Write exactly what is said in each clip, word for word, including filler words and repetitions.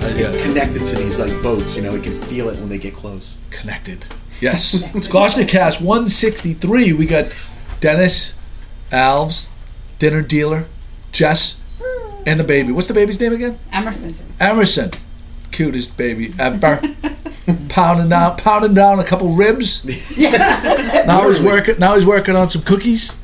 uh, get yeah. connected to these like boats. You know, we can feel it when they get close. Connected. Yes. It's Gloucester Cast one sixty-three. We got Dennis, Alves, Dinner Dealer, Jess, and the baby. What's the baby's name again? Emerson. Emerson. Cutest baby ever. pounding down pounding down a couple ribs. now he's working now he's working on some cookies.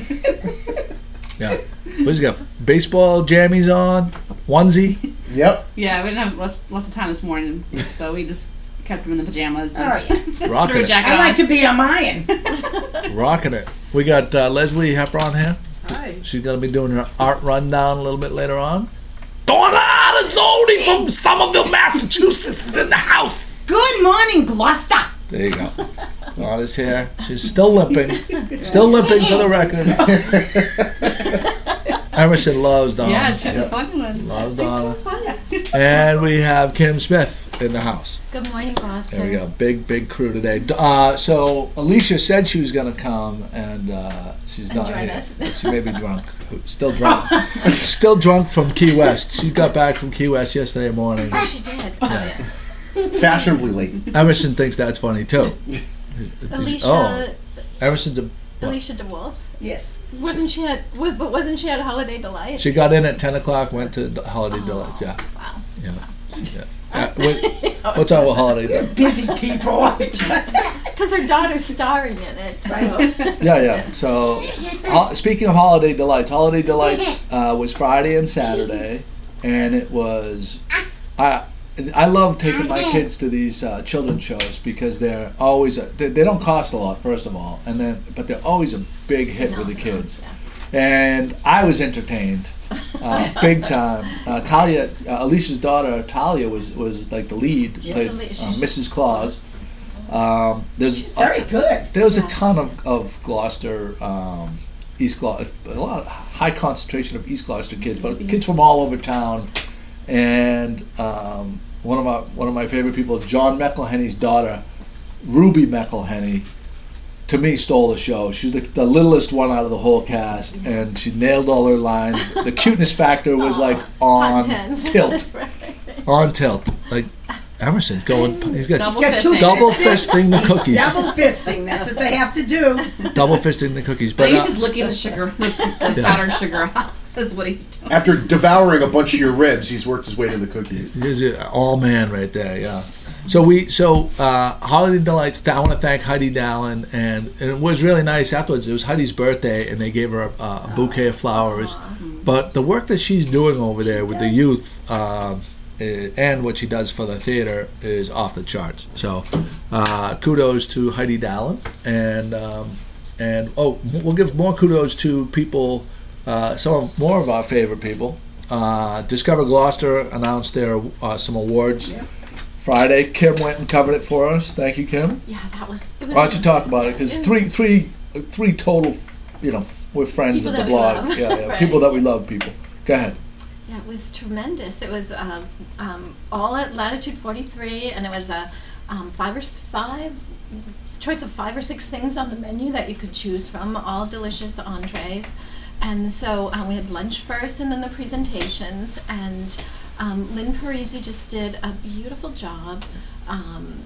Yeah. What's he got? Baseball jammies on, onesie. Yep. Yeah, we didn't have lots, lots of time this morning, so we just kept him in the pajamas. And Oh, yeah. Rocking threw a it. jacket I on. like to be on mine. Rocking it. We got uh, Leslie Hepron here. Hi. She's going to be doing her art rundown a little bit later on. Donna Arizoni from Somerville, Massachusetts is in the house. Good morning, Gloucester. There you go. Donna's here. She's still limping. Still limping for the record. Emerson loves Donna. Yeah, she's Yep. a fun one. Loves Donna. And we have Kim Smith in the house. Good morning, Boston. There we go. Big, big crew today. Uh, so Alicia said she was going to come, and uh, she's And not join here. us. She may be drunk. Still drunk. Still drunk from Key West. She got back from Key West yesterday morning. Oh, she did. Fashionably late. Emerson thinks that's funny too. Alicia, Oh, Emerson's a. what? Alicia DeWolf. Yes. Wasn't she at? Was, but wasn't she at Holiday Delight? She got in at ten o'clock. Went to the Holiday Oh, Delights. Yeah, Wow. yeah. yeah. Uh, wait, what's our Holiday Delights? Busy people. Because her daughter's starring in it. So. Yeah, yeah. So, ho- speaking of Holiday Delights, Holiday Delights uh, was Friday and Saturday, and it was. I I love taking my kids to these uh, children's shows because they're always a, they, they don't cost a lot, first of all, and then but they're always a big hit with the kids. And I was entertained, uh, big time. Uh, Talia, uh, Alicia's daughter, Talia was was like the lead, Yeah, played the lead. uh, Missus Claus. Um, there's a Very t- good. There was a Yeah. ton of of Gloucester, um, East Gloucester, a lot of high concentration of East Gloucester kids, but kids from all over town. And um, one of my one of my favorite people, John McElhenney's daughter, Ruby McElhenney, to me stole the show. She's the, the littlest one out of the whole cast, and she nailed all her lines. The cuteness factor was like on Tens. tilt, Right. on tilt. Like Emerson going, he's got Double got two fisting. double fisting the cookies, Double fisting. That's what they have to do. double fisting the cookies. But But he's uh, just licking the sugar, the, the powdered sugar off. That's what he's doing. After devouring a bunch of your ribs, he's worked his way to the cookies. he's an all man right there. Yeah. So we so uh, Holiday Delights. I want to thank Heidi Dallin, and, and it was really nice afterwards. It was Heidi's birthday, and they gave her a, a bouquet of flowers. But the work that she's doing over there with the youth, uh, eh, and what she does for the theater is off the charts. So uh, kudos to Heidi Dallin, and um, and oh, we'll give more kudos to people. Uh, some of, more of our favorite people. Uh, Discover Gloucester announced their uh, some awards Friday. Kim went and covered it for us. Thank you, Kim. Yeah, that was. It was Why don't you talk about it? Because three, three, three total, you know, we're friends People of the that we blog. love. Yeah, yeah. Right. People that we love. People. Go ahead. Yeah, it was tremendous. It was um, um, all at Latitude forty-three, and it was a um, five or s- five choice of five or six things on the menu that you could choose from. All delicious entrees, and so um, we had lunch first, and then the presentations. And um, Lynn Parisi just did a beautiful job. Um,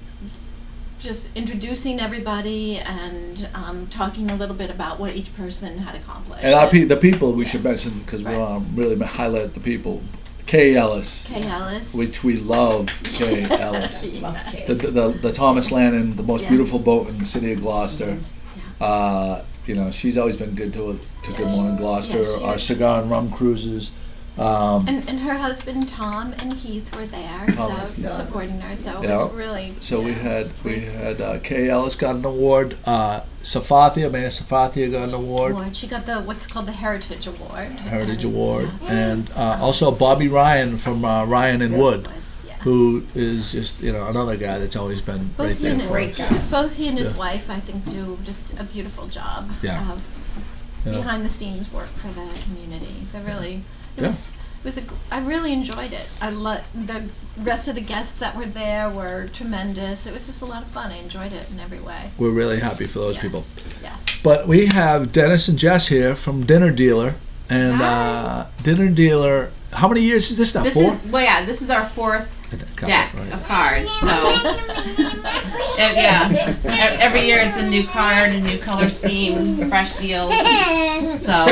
just introducing everybody and um, talking a little bit about what each person had accomplished. And our pe- the people we should mention because we Right. want to really highlight the people. Kay Ellis, Kay Ellis. which we love. Kay Ellis. Love cake. The, the, the, the Thomas Lannon, the most Yeah. beautiful boat in the city of Gloucester. Yeah. Uh, you know, she's always been good to to Good Yes. Morning Gloucester. Yes, she Our is. cigar and rum cruises. Um, And, and her husband Tom and Heath were there, Tom. so supporting her. So it Yeah. was really. so we yeah. had we had uh, Kay Ellis got an award. Uh, Safathia, Mayor Safathia got an award, Award. She got the what's called the Heritage Award. Heritage And, Award, yeah. and uh, also Bobby Ryan from uh, Ryan and Wood, Yeah. who is just you know another guy that's always been right Both he, there and for his, us. both he and his Yeah. wife, I think, do just a beautiful job Yeah. of Yeah. behind the scenes work for the community. They're really. It Yeah. was. It was a, I really enjoyed it. I lo- the rest of the guests that were there were tremendous. It was just a lot of fun. I enjoyed it in every way. We're really happy for those Yeah. people. Yes. But we have Dennis and Jess here from Dinner Dealer, and uh, Dinner Dealer how many years is this now? This Four? is well, yeah. This is our fourth Got deck it, right. of cards. So ev- yeah, E- every year it's a new card, a new color scheme, fresh deals. So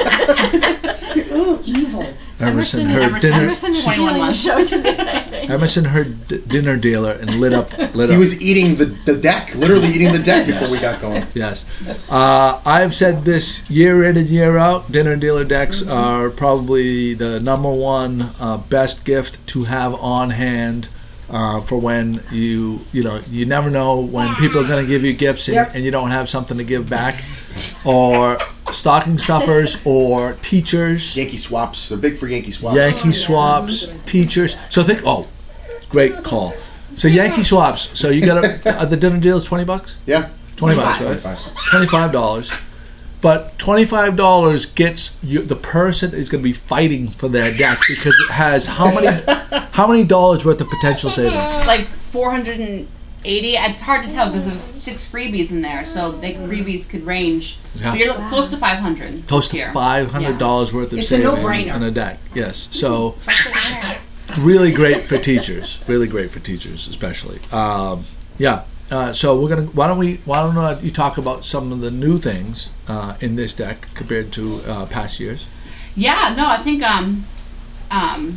yeah, Ooh, evil. Emerson, Emerson, her Emerson. dinner. Emerson is twenty-one stealing the months. show today. Emerson, her d- dinner dealer, and lit up. Lit He up. was eating the, the deck, literally eating the deck before we got going. Yes. Uh, I've said this year in and year out, dinner dealer decks Mm-hmm. are probably the number one uh, best gift to have on hand uh, for when you, you know, you never know when people are going to give you gifts and, Yep. and you don't have something to give back. Or stocking stuffers or teachers, Yankee swaps. They're big for Yankee swaps. Yankee swaps, teachers. So think, oh, great call. So Yankee swaps. So you got a, uh, the dinner deal is twenty bucks? Yeah. twenty bucks, right? twenty-five. twenty-five dollars. But twenty-five dollars gets you, the person is going to be fighting for their deck because it has how many how many dollars worth of potential savings? like four hundred and eighty. It's hard to tell because there's six freebies in there, so the freebies could range. Yeah. So you're lo- close to five hundred. Close to here. five hundred dollars worth of It's a savings no-brainer. on a deck. Yes. So really great for teachers. Really great for teachers, especially. Um, yeah. Uh, so we're gonna. Why don't we? Why don't uh, you talk about some of the new things uh, in this deck compared to uh, past years? Yeah, no, I think um, um,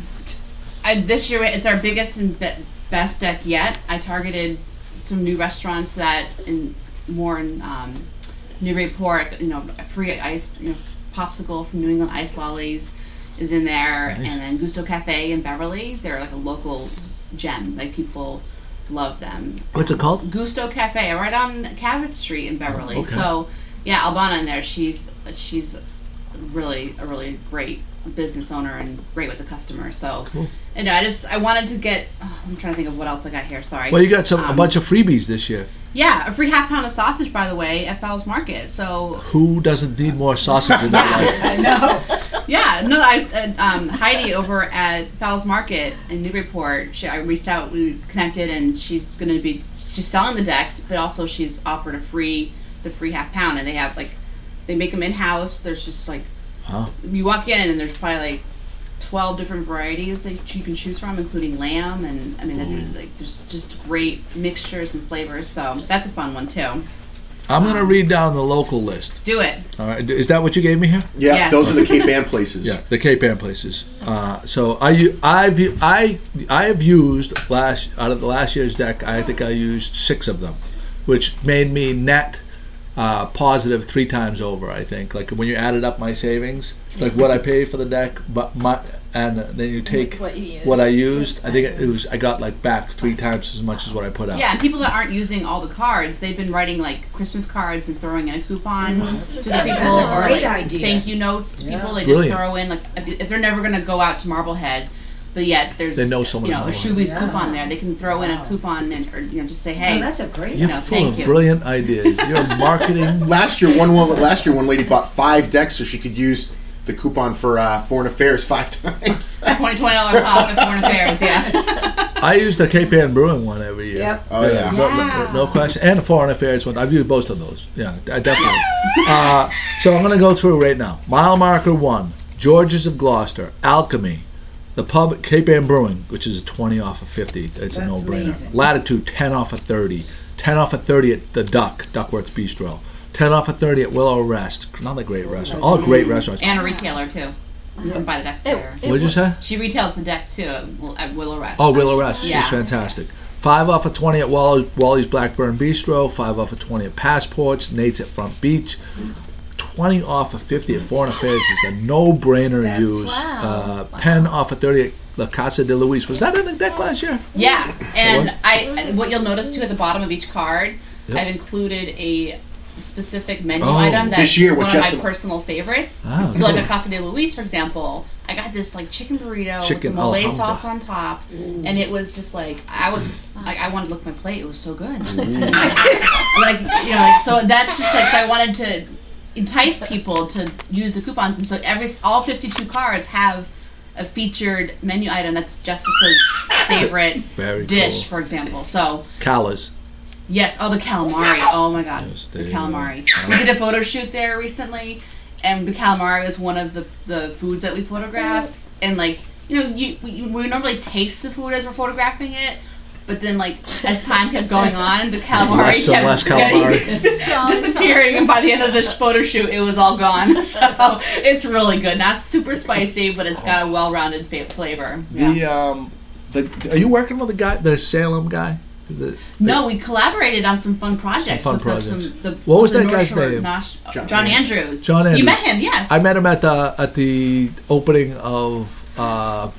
I, this year it's our biggest and be- best deck yet. I targeted some new restaurants that in more in um, Newburyport, you know, free ice, you know, popsicle from New England Ice Lollies is in there, Nice. and then Gusto Cafe in Beverly. They're like a local gem. Like people love them. What's it called? Gusto Cafe, right on Cabot Street in Beverly. Oh, okay. So, yeah, Albana in there. She's she's really a really great business owner and great with the customer. So, Cool. and I just I wanted to get. Oh, I'm trying to think of what else I got here. Sorry. Well, you got some a Um, bunch of freebies this year. Yeah, a free half pound of sausage, by the way, at Fowles Market. So, Who doesn't need more sausage in their life? I know. yeah, no, I uh, um, Heidi over at Fowles Market in Newburyport. She, I reached out, we connected, and she's going to be she's selling the decks, but also she's offered a free the free half pound, and they have like they make them in house. There's just like Wow. you walk in and there's probably like twelve different varieties that you can choose from, including lamb, and I mean there's, like there's just great mixtures and flavors. So that's a fun one too. I'm going to read down the local list. Do it. All right. Is that what you gave me here? Yeah, Yes. those are the Cape Ann places. Yeah, the Cape Ann places. Uh, so I, u- I've, u- I, I have used last out of the last year's deck. I think I used six of them, which made me net uh, positive three times over. I think like when you added up my savings, like what I paid for the deck, but my and then you take What you used. what I used. I think it was I got like back three times as much as what I put out. Yeah, and people that aren't using all the cards, they've been writing like Christmas cards and throwing in a coupon to the people, That's a or great like idea. thank you notes to people. They Brilliant. just throw in like if if they're never going to go out to Marblehead, but yet there's They know someone you in know a Marblehead. Shoebies coupon there. They can throw in a coupon and or you know just say Oh, hey. that's a great You're No, full thank of you. brilliant ideas. You're marketing. Last year, one one last year, one lady bought five decks so she could use the coupon for uh, Foreign Affairs five times. twenty twenty dollars off at Foreign Affairs, yeah. I use the Cape Ann Brewing one every year. Yep. Oh yeah. No, Yeah. no question. And the Foreign Affairs one. I've used both of those. Yeah, I definitely. uh, so I'm going to go through right now. Mile Marker one, George's of Gloucester, Alchemy, the pub Cape Ann Brewing, which is a twenty off of fifty. It's a That's no-brainer. amazing. Latitude, ten off of thirty. ten off of thirty at the Duck, Duckworth's Bistro. ten off of thirty at Willow Rest. Another great restaurant. All great restaurants. And a retailer too. You can buy the decks It- there. it- What did you say? She retails the decks too at Will- at Willow Rest. Oh, Willow Rest. Yeah. She's fantastic. Five off of twenty at Wally's, Wally's Blackburn Bistro. Five off of twenty at Passports. Nate's at Front Beach. Twenty off of fifty at Foreign Affairs is a no-brainer That's- use. Wow. Uh, Ten off of thirty at La Casa de Luis. Was that in the deck last year? Yeah, and What? I what you'll notice too at the bottom of each card, Yep. I've included a specific menu Oh. item that's This year with one of my Jessamine. personal favorites. Ah, so like cool. a Casa de Luis, for example, I got this like chicken burrito Chicken with the Malay Alhambra. sauce on top, and it was just like I was like I wanted to look at my plate. It was so good. like you know, like, so that's just like so I wanted to entice people to use the coupons, and so every all fifty-two cards have a featured menu item that's Jessica's favorite Very dish, cool. for example. So Callas. yes, oh the calamari. Oh my god, Yes, the there you go. calamari. We did a photo shoot there recently, and the calamari was one of the the foods that we photographed, and like you know, you we, we normally taste the food as we're photographing it, but then like as time kept going on, the calamari Less and kept less getting- calamari. disappearing, and by the end of this photo shoot, it was all gone. So it's really good. Not super spicy, but it's got a well-rounded fa- flavor. Yeah. The um, the are you working with the guy, the Salem guy? The, No, we collaborated on some fun projects. fun with the- projects. Some, the, What was the that North guy's Shore name? Nosh- John John, Andrews. Andrews. John Andrews. You met him, yes. I met him at the at the opening of uh,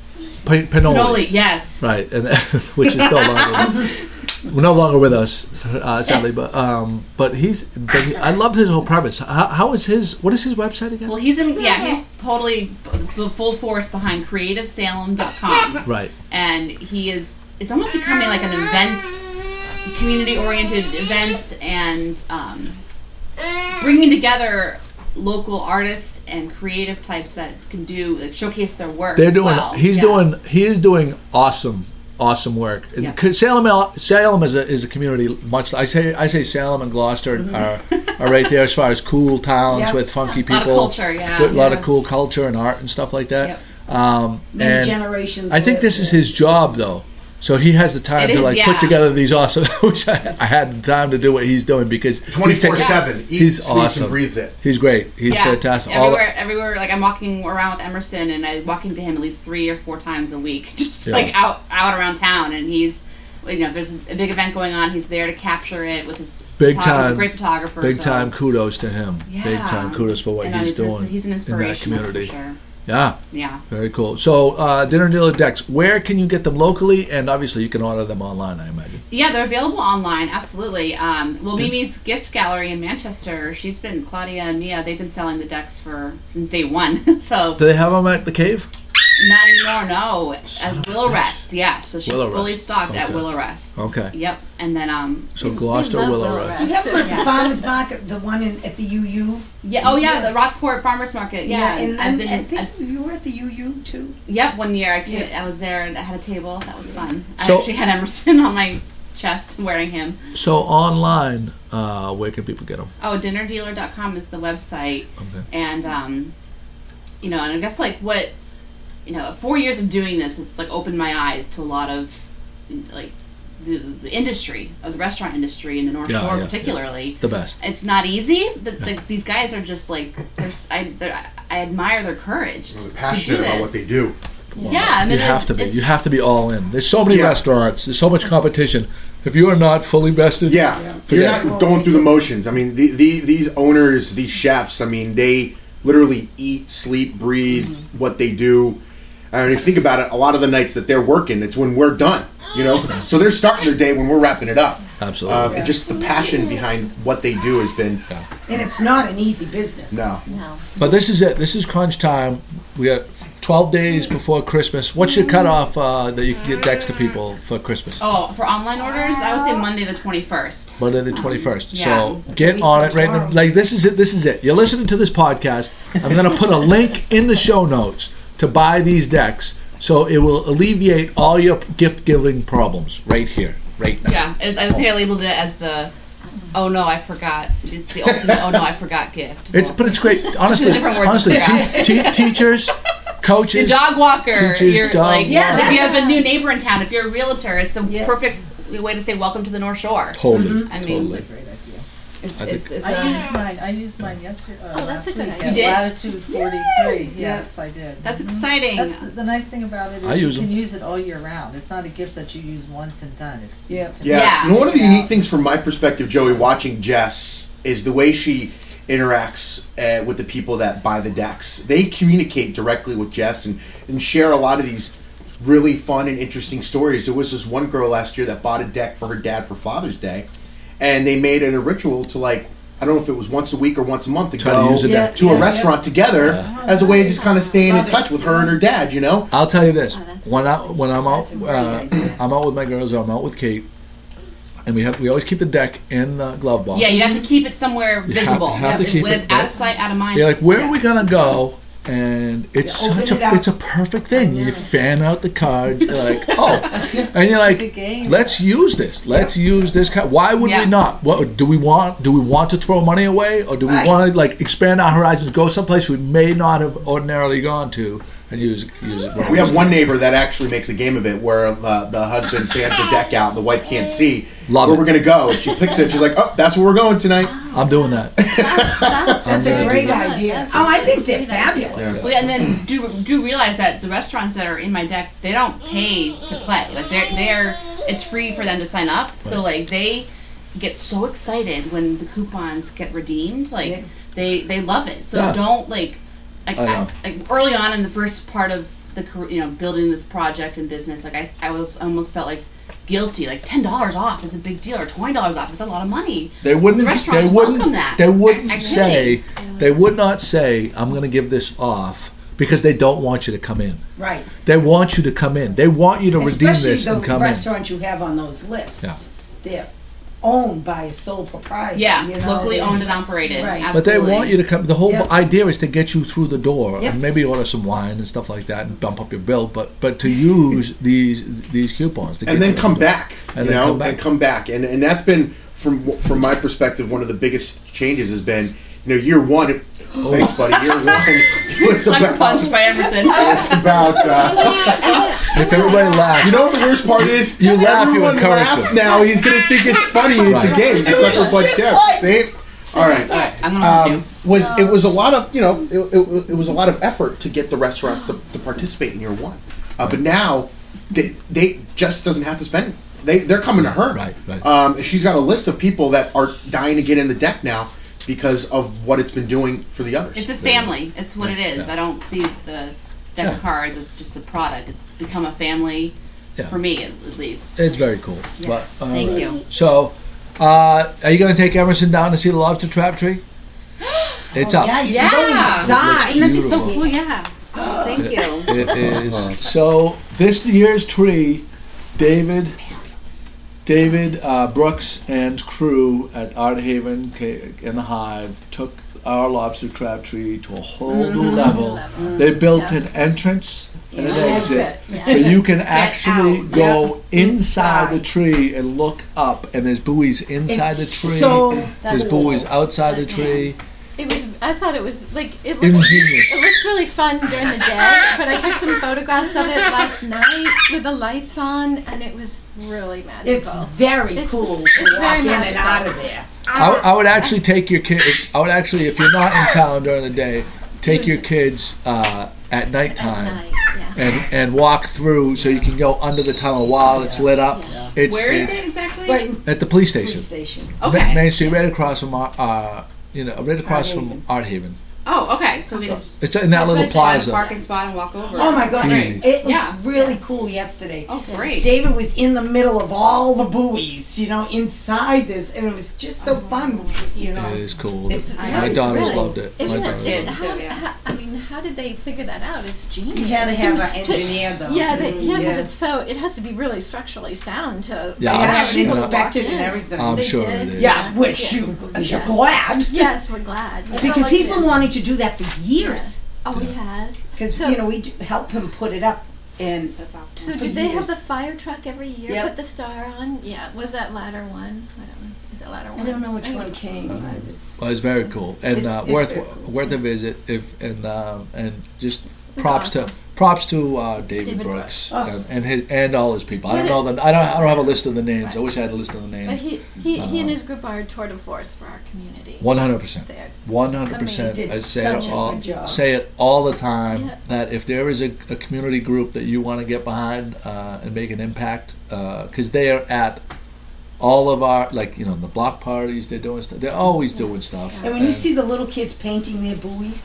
P- Pinoli. Pinoli, yes. Right, and which is no longer no longer with us, uh, sadly. But um, but he's but he, I loved his whole premise. How, how is his? What is his website again? Well, he's in. Yeah, he's totally the full force behind creative salem dot com. Right. And he is. It's almost becoming like an events, community-oriented events, and um, bringing together local artists and creative types that can do like showcase their work. They're as doing. well. He's Yeah. doing. He is doing awesome, awesome work. And Yeah. 'cause Salem, Salem is a is a community. Much I say, I say Salem and Gloucester are, are right there as far as cool towns Yep. with funky A lot of people. culture, yeah. Good- A lot of Yeah. cool culture and art and stuff like that. Yep. Um, Many and generations. I think live this is there. his job, though. So he has the time It to is, like yeah. put together these awesome. I wish I, I had the time to do what he's doing because he's twenty-four taking- seven. Eats, He's sleeps, awesome. and breathes it. He's great. He's Yeah, fantastic. All the- Everywhere, everywhere. Like I'm walking around with Emerson, and I walk into him at least three or four times a week, just Yeah. like out, out around town. And he's, you know, if there's a big event going on, he's there to capture it with his Big photog- time- He's a great photographer. Big so- time kudos to him. Yeah. Big time kudos for what And, uh, he's it's- it's- doing He's an in that inspiration. that's community. for sure. Yeah, Yeah. very cool. So uh, Dinner Dealer Decks, where can you get them locally? And obviously you can order them online, I imagine. Yeah, they're available online. Absolutely. Um, well, Mimi's Gift Gallery in Manchester. She's been Claudia and Mia. They've been selling the decks for since day one. so Do they have them at the cave? not anymore. No, Son at of a Willow bitch. Rest. Yeah, so she's Willow fully Rest. stocked at Okay. Willow Rest. Okay. Yep. And then um. So Gloucester, love Willow Willow Rest. You have them at Yeah. the farmers market, the one in, at the U U. Yeah. Oh yeah, the Rockport Farmers Market. Yeah. and I've then been. I think I- you were at the U U too. yep. One year I came, Yeah. I was there and I had a table. That was fun. So- I actually had Emerson on my chest wearing him. So online, uh, where can people get them? Oh, dinner dealer dot com is the website. Okay. And um, you know, and I guess like what, you know, four years of doing this has like opened my eyes to a lot of like the, the industry of the restaurant industry in the North Yeah, Shore, yeah, particularly. It's the best. It's not easy. But like, these guys are just like, there's I they're, I admire their courage They're to do passionate about this. what they do. Yeah, I mean, you have to be. it's- You have to be all in. There's so many Yeah. restaurants. There's so much competition. If you are not fully vested, Yeah, you're forget not it. going through the motions. I mean, the, the, these owners, these chefs, I mean, they literally eat, sleep, breathe what they do. I mean, if you think about it, a lot of the nights that they're working, it's when we're done, you know? So they're starting their day when we're wrapping it up. Absolutely. Um, and just the passion behind what they do has been, And it's not an easy business. no. No. But this is it. This is crunch time. We got twelve days before Christmas. What's your cutoff uh, that you can get decks to people for Christmas? Oh, for online orders, I would say Monday the twenty-first. Monday the twenty-first. yeah. So get on it right now. Like this is it. This is it. You're listening to this podcast. I'm going to put a link in the show notes to buy these decks, so it will alleviate all your gift giving problems right here, right now. Yeah, I I think I labeled it as the, oh no, I forgot. It's the ultimate, oh no, I forgot gift. It's but it's great. Honestly, different words honestly, for te- te- teachers, coaches, Your dog walker. teachers, you're dog like, Yeah, if you that's have a new neighbor in town, if you're a realtor, it's the Yeah. perfect way to say welcome to the North Shore. totally. I mean, totally. Great idea. it's, I it's, think- it's I a, used mine. I used mine yesterday. Uh, Oh, that's last a good week idea. at You did? Latitude forty-three. Yes, I did. that's Mhm. exciting. That's the, the nice thing about it is I you use can them. use it all year round. It's not a gift that you use once and done. It's Yeah. Yeah. Yeah. You know, one of the Yeah. unique things from my perspective, Joey, watching Jess, is the way she interacts uh, with the people that buy the decks. They communicate directly with Jess and, and share a lot of these really fun and interesting stories. There was this one girl last year that bought a deck for her dad for Father's Day, and they made it a ritual to, like, I don't know if it was once a week or once a month to Try to go use a to deck. a Yeah, yeah, restaurant together as a way of just kind of staying in Love touch it. with her and her dad, you know? I'll tell you this: Oh, that's when I when I'm out, That's a great uh, idea. I'm out with my girls. Or I'm out with Kate, and we have we always keep the deck in the glove box. yeah, you have to keep it somewhere You have- visible. have to It- keep when it, it's out right? of sight, out of mind. You're like, where are we gonna go? And it's You open such it a up. it's a perfect thing. You fan out the card. You're like, oh, and you're a like, game. let's use this. Let's use this card. Why would Yeah. we not? What do we want? Do we want to throw money away, or do we Right. want to like expand our horizons, go someplace we may not have ordinarily gone to, and use use it. We have one neighbor that actually makes a game of it, where the, the husband fans the deck out, the wife can't see Love where it. we're gonna go, and she picks it. She's like, "Oh, that's where we're going tonight." I'm doing that. That's, That's a great idea. Oh, I think they're fabulous. Yeah. Well, and then do do realize that the restaurants that are in my deck, they don't pay to play. Like they're they're it's free for them to sign up. So like they get so excited when the coupons get redeemed. Like Yeah. they they love it. So Yeah. don't like like, I know. I, like early on in the first part of the car- you know building this project and business. Like I I was almost felt like guilty. Like ten dollars off is a big deal, or twenty dollars off is a lot of money. They wouldn't. The restaurants they wouldn't. welcome that They wouldn't activity. say. They would not say, "I'm going to give this off," because they don't want you to come in. Right. They want you to come in. They want you to redeem Especially this the and come in. restaurants you have on those lists. Yeah. They're owned by a sole proprietor. Yeah, you know, locally they- owned and operated. Right. But they Absolutely. want you to come. The whole Yeah. idea is to get you through the door Yep. and maybe order some wine and stuff like that and bump up your bill. But but to use these these coupons to And get then you come through the door. back, And you then know, come back. and come back, and and that's been from from my perspective one of the biggest changes has been, you know, year one. It, thanks, buddy. Year one was Sucker about, punched by Emerson. it's about. Uh, If everybody laughs, you know what the worst part is? You laugh, you Everyone encourage laughs them. now. He's gonna think it's funny. It's Right. a game. It's sucker punch down. See? All right. I'm gonna hold Um, you. was it was a lot of you know it, it, it was a lot of effort to get the restaurants to, to participate in year one, uh, but now they, they just doesn't have to spend. They they're coming to her. Right, right. Um, and she's got a list of people that are dying to get in the deck now because of what it's been doing for the others. It's a family. It's what it is. Yeah. I don't see the deck Yeah. of cards as just a product. It's become a family Yeah. for me, at, at least. It's very cool. But, all Thank right. you. So, uh, are you going to take Emerson down to see the lobster trap tree? It's up. Yeah, you can go Yeah. inside. It looks That'd be so beautiful. cool. Yeah. Oh, thank you. It is. So this year's tree, David, David uh, Brooks and crew at Art Haven Ca- in the Hive took our lobster trap tree to a whole new level. They built an entrance and an Yeah. exit, Yeah. so you can actually out. go Yeah. inside the Inside. tree and look up. And there's buoys inside the It's tree. so there's cool. buoys outside the That's tree. It was. I thought it was like it looked. Ingenious. It looks really fun during the day, but I took some photographs of it last night with the lights on, and it was really It's magical. very It's- cool it's to walk very in and magical. out of there. I, would- I would actually take your kid. I would actually, if you're not in town during the day, take your kids uh, at At nighttime night, yeah. and and walk through so you can go under the tunnel while it's lit up. It's, Where is it's it exactly? Right in at the police the station, station. Ma- Okay. Main Street, right across from Ar- uh, you know, right across Art from Haven. Art Haven. Oh, okay. So we just It's in that little find a plaza. parking spot and walk over. Oh my god, Easy. it was Yeah. really cool yesterday. Oh, great. David was in the middle of all the buoys, you know, inside this, and it was just so fun, you know. It is cool. It's My very daughters cool. loved it. My Isn't daughters it, loved it it. how, Yeah. how, I mean, how did they figure that out? It's genius. You had to To- have an to- engineer though. Yeah, they, yeah, because Yeah. it's so. It has to be really structurally sound to. Yeah, They had to I'm have it sure- inspected and Yeah. everything. I'm They sure did. it is. yeah, which Yeah. you, you're Yeah. glad. Yes, we're glad. You Because don't he's like been to- wanting to do that for years. Oh, he has. Because, So- you know, we d- help him put it up and That's awesome. So for did they have years. the fire truck every year? Yep. Put the star on? Yeah. Was that ladder one? I don't know. Is that ladder I one? don't know which I- one came. I was, Well, it's very cool and It's- uh, it's worth very cool. worth a visit. If and uh, and just It's props awesome. to props to uh, David, David Brooks Brooks. and, and his and all his people. I don't Yeah. know that I don't I don't have a list of the names. I Right. wish I had a list of the But names. he, he, he and Uh, his group are tour de force for our community. One hundred percent. They're- One hundred percent. Amazing. I say Such it a all. good job. Say it all the time. Yeah. That if there is a, a community group that you want to get behind uh, and make an impact, because they are at all of our like you know the block parties. They're doing stuff. They're always doing stuff. and when you see the little kids painting their buoys,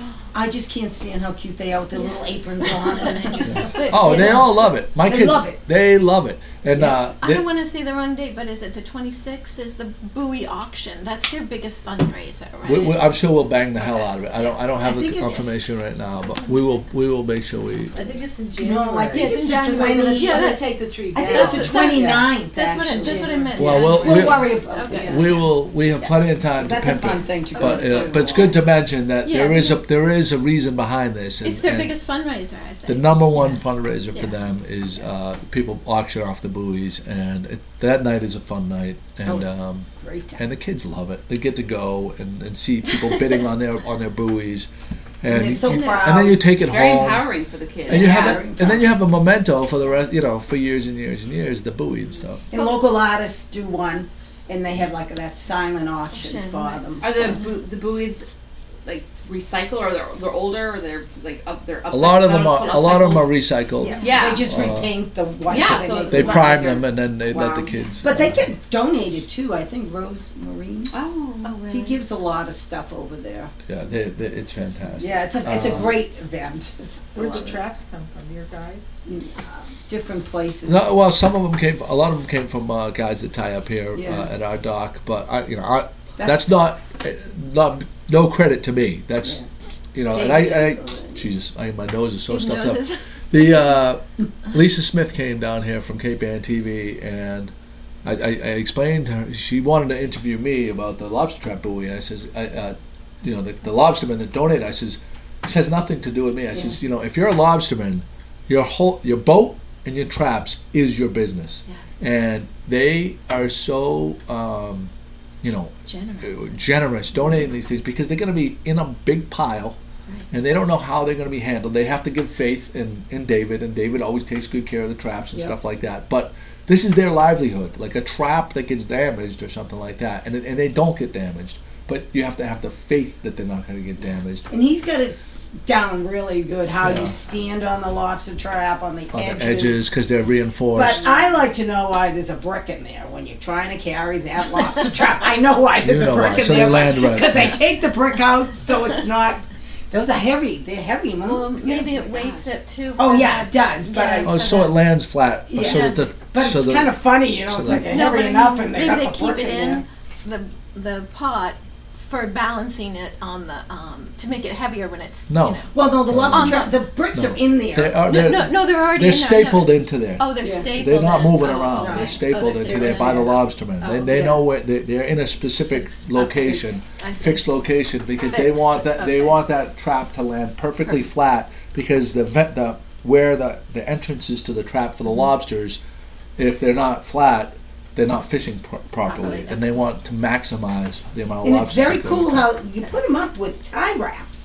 I just can't stand how cute they are with their little aprons on and they're just. But, Oh, you they know, all love it. My They kids, love it. they love it. And Yeah. uh, I they- don't want to say the wrong date, but is it the twenty-sixth? Is the buoy auction? That's their biggest fundraiser, right? we, we, I'm sure we'll bang the hell out of it. I don't, I don't have I the think it's- information right now, but we will, we will make sure we. I think it's in No, January. I think Yeah, it's it's in the January. They're twenty. Yeah, gonna that- take the tree I down. think it's the That's- twenty-ninth, That's what, I, actually. that's what I meant. Well, yeah. we'll- We'll we- worry about Okay. it. We will. We have plenty of time to That's a pimp fun it. thing to But do. uh, but it's good to mention that Yeah. there is a there is a reason behind this. And, It's their and biggest fundraiser, I think. The number one fundraiser for Yeah. them is uh, people auction off the buoys, and it, that night is a fun night, and Oh. um, Great time. and the kids love it. They get to go and, and see people bidding on their on their buoys, And they're so you- proud. and then you take it It's very home. empowering for the kids. And you have Yeah. it, and then you have a memento for the rest, you know, for years and years and years, the buoy and stuff. And local artists do one, and they have like that silent auction Auction, for right. them. Are the bu- the buoys like recycle, or they're they're older, or they're like up they're A lot of them upcycled, are, a lot of them are upcycled? recycled. Yeah. Yeah. They just Uh, repaint the white. Yeah, they so make it's They the- like prime they're- them and then they let the Wow. kids. But they uh, get donated too. I think Rose Marine. Oh, Oh, really? He gives a lot of stuff over there. Yeah, they, they, it's fantastic. Yeah, it's a it's a Um, great event. Where'd the traps come from? Your guys? Different places. No, well, some of them came. A lot of them came from uh, guys that tie up here Yeah. uh, at our dock. But I, you know, I, That's- that's, not uh, not no credit to me. That's you know, and I, David I does all that. Jesus, I, my nose is so His stuffed nose up. is- The uh, Lisa Smith came down here from Cape Ann T V, and I, I, I explained to her. She wanted to interview me about the lobster trap buoy, and I says, I, uh, you know, the, the lobstermen that donate. I says, this has nothing to do with me. I says, you know, if you're a lobsterman, your whole your boat and your traps is your business, and they are so, um, you know, Generous. generous donating these things because they're going to be in a big pile. And they don't know how they're going to be handled. They have to give faith in, in David, and David always takes good care of the traps and Yep. stuff like that. But this is their livelihood, like a trap that gets damaged or something like that, and it- and they don't get damaged. But you have to have the faith that they're not going to get damaged And he's got it down really good. How Yeah. you stand on the lobster trap on the on edges. the edges because they're reinforced. But I like to know why there's a brick in there when you're trying to carry that lobster trap. I know why there's You a know brick why. in So they there. land right. Because they take the brick out so it's not. Those are heavy. They're heavy. Well, maybe it weights it too. Oh for yeah, the- it does. But Yeah. oh, so it lands flat. Yeah. So that the, but so it's the, kind of funny, you know. so It's the- like a No, heavy but I enough, mean, and they maybe got they the keep brick it in in there. the the pot for balancing it on the um to make it heavier when it's No. You know. Well, no, the lobster On trap. the- The bricks No. are in there. they are, No, they're, no, no, they're already they're in there. stapled No. into there. Oh, they're Yeah. stapled. They're not in. moving Oh, around. right. They're Oh, stapled they're into there by the stapled in. lobstermen. Oh, they they yeah. know where they, they're in a specific location, I see. fixed location, because they Fixed, want that they okay. want that trap to land perfectly flat because the vet the where the the entrances to the trap for the lobsters, if they're not flat, they're not fishing pro- properly, Properly, and they want to maximize the amount of And it's lobsters. very that go cool in. how you put them up with tie wraps.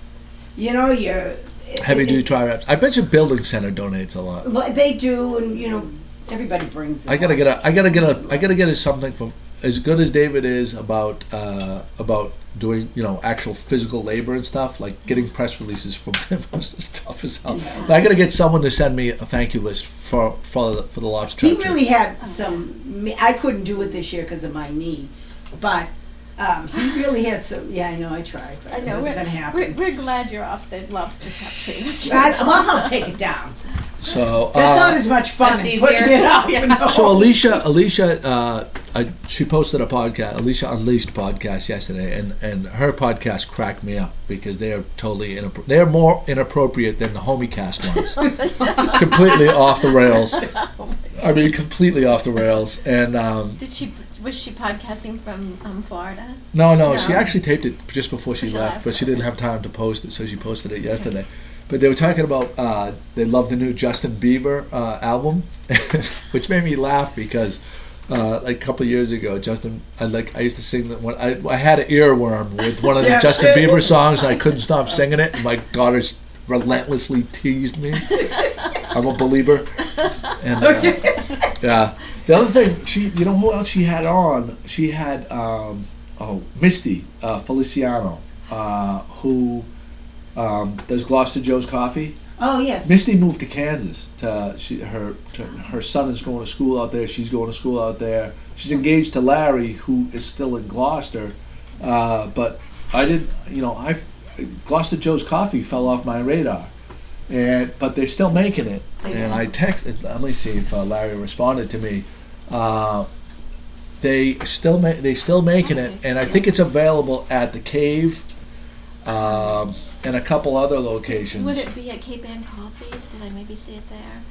You know, you're Heavy it- duty it- tri wraps. I bet your building center donates a lot. Like, they do, and you know, everybody brings. I gotta get a. I gotta get a. I gotta get a something from as good as David is about uh, about doing you know actual physical labor and stuff like getting press releases from him is tough as hell. But I gotta get someone to send me a thank you list for for the, for the lobster. He trap really had some. I couldn't do it this year because of my knee, but um, he really had some. Yeah, I know. I tried, but I know. it wasn't We're, going to we're, happen. we're glad you're off the lobster trap thing. That's I, well, I'll take it down. So That's uh, not as much fun That's as putting easier. it up. You know? So Alicia, Alicia, uh, I, she posted a podcast, Alicia Unleashed podcast yesterday, and, and her podcast cracked me up because they are totally inappro- they are more inappropriate than the HomieCast ones, completely off the rails. I mean, completely off the rails. And um, Did she? Was she podcasting from um, Florida? no, no, she No. actually taped it just before she Before she left, left. but she didn't have time to post it, so she posted it yesterday. But they were talking about uh, they love the new Justin Bieber uh, album, which made me laugh because uh, like a couple of years ago, Justin, I like I used to sing that one. I, I had an earworm with one of the Yeah. Justin Bieber songs, and I couldn't stop singing it. And my daughters relentlessly teased me. I'm a believer, and uh, yeah. The other thing, she, you know who else she had on? She had um, oh Misty uh, Feliciano, uh, who. Um, does Gloucester Joe's Coffee? Oh yes. Misty moved to Kansas. To, she, her to, her son is going to school out there. She's going to school out there. She's engaged to Larry, who is still in Gloucester. Uh, but I didn't, you know, I Gloucester Joe's Coffee fell off my radar, and but they're still making it. And I texted. Let me see if uh, Larry responded to me. Uh, they still ma- they still making it, and I think it's available at the Cave. Um, and a couple other locations. Would it be at Cape Ann Coffees? Did I maybe see it there?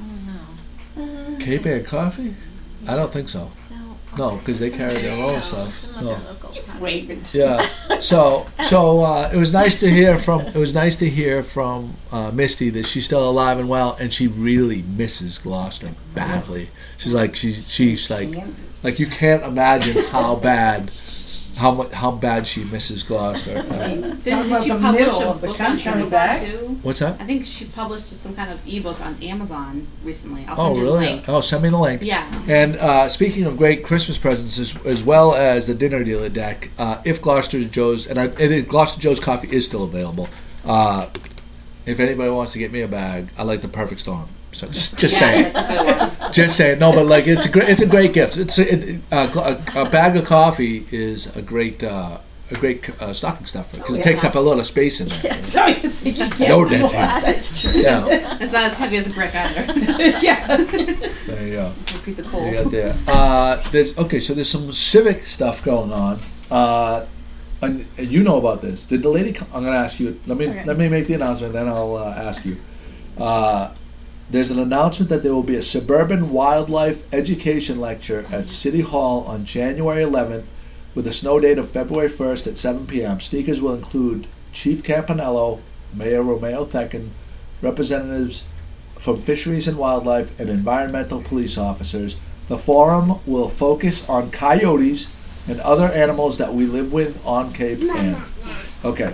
I don't know. Uh, Cape Ann Coffee? I don't think so. No. No, 'cause they carry their own No, stuff. some No. other local It's coffee. waving. Yeah. So so uh, it was nice to hear from it was nice to hear from uh, Misty that she's still alive and well, and she really misses Gloucester badly. She's like she she's like like you can't imagine how bad how much how bad she misses Gloucester. Uh, Didn't Talk about she the publish middle a of the book country. on Amazon Back. too? what's that? I think she published some kind of ebook on Amazon recently. I'll Oh, send you really? the link. Oh, send me the link. Yeah. And uh, speaking of great Christmas presents, as, as well as the dinner dealer deck, uh, if Gloucester Joe's and I, it is, Gloucester Joe's coffee is still available. Uh, if anybody wants to get me a bag, I like the Perfect Storm. So just, just Yeah, saying, that's a good one. just saying. No, but like it's a great, it's a great gift. It's a, it, a, a, a bag of coffee is a great, uh, a great uh, stocking stuffer because it takes up a lot of space in there. Yeah, so you think you get No, more. Nancy. That's true. Yeah, It's not as heavy as a brick either. Yeah. there you go. A piece of coal. You got there. Uh, there's okay. So there's some civic stuff going on. Uh, and, and you know about this. Did the lady? Come, I'm going to ask you. Let me Okay. let me make the announcement. Then I'll uh, ask you. Uh, there's an announcement that there will be a suburban wildlife education lecture at City Hall on January eleventh, with a snow date of February first at seven p.m. Speakers will include Chief Campanello, Mayor Romeo Thekin, representatives from fisheries and wildlife, and environmental police officers. The forum will focus on coyotes and other animals that we live with on Cape Ann. Okay.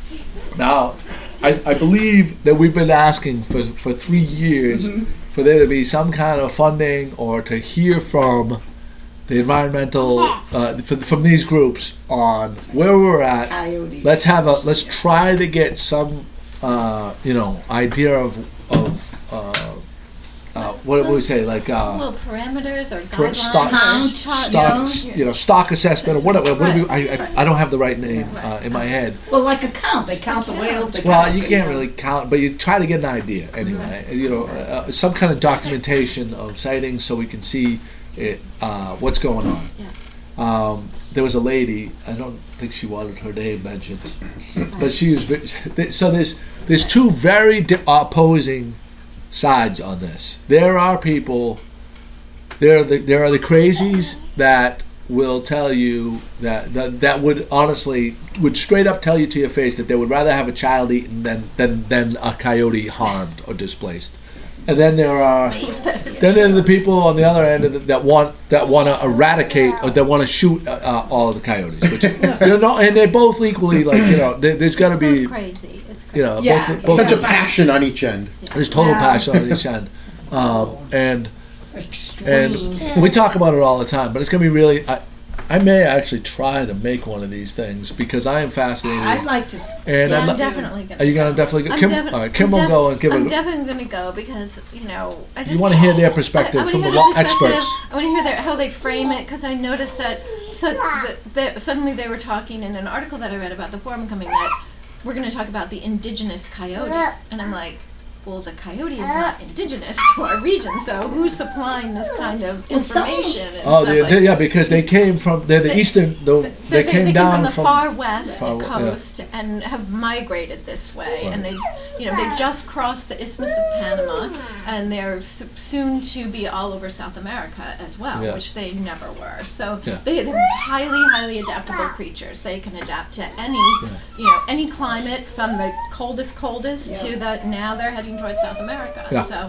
Now, I, I believe that we've been asking for, for three years for there to be some kind of funding or to hear from the environmental, uh, from, from these groups on where we're at. Coyote. Let's have a, let's try to get some, uh, you know, idea of, of uh, uh, what would we say, like, uh, Little parameters or per- guidelines. stock, or stock, chart- you know, stock assessment or whatever. whatever you, I, Right. I, I don't have the right name uh, in my head. Well, like a count. They count the whales. They Well, count you the, can't know. really count, but you try to get an idea anyway. You know, uh, some kind of documentation of sightings so we can see it, uh, what's going on. Yeah. Um, there was a lady. I don't think she wanted her name mentioned, but she was. ve- So there's there's two very di- opposing sides on this. There are people. There are the, there are the crazies that will tell you that, that that would honestly would straight up tell you to your face that they would rather have a child eaten than than, than a coyote harmed or displaced. And then there are then there are the people on the other end of the, that want that want to eradicate or that want to shoot uh, uh, all of the coyotes. Which they're not, and they're both equally like you know. There, there's got to It's be crazy. It's crazy. you know Yeah. both, both Such a passion on each end. there's total Yeah. passion on each end, um, and Extreme. and we talk about it all the time. But it's gonna be really. I, I may actually try to make one of these things because I am fascinated. I'd like to. s- and Yeah, I'm, I'm definitely gonna. are you gonna go. definitely go? I'm Kim, defi- all right, Kim I'm will defi- go and give I'm a. definitely going to go because you know I just You want to hear their perspective I, I from wanna the hear wa- their perspective. experts. I want to hear their, how they frame it because I noticed that so that, that suddenly they were talking in an article that I read about the forum coming that we're going to talk about the indigenous coyote, and I'm like, well, the coyote is not indigenous to our region, so who's supplying this kind of Well, some- information? And Oh, stuff they, like they, yeah, because they came from they're the They- eastern. The, they, They, came they down from the from. far west far we- yeah. coast and have migrated this way, and they, you know, they just crossed the Isthmus of Panama, and they're s- soon to be all over South America as well, Yeah. which they never were. So Yeah. they, they're highly, highly adaptable creatures. They can adapt to any, you know, any climate from the coldest, coldest to the now they're heading towards South America. Yeah. So,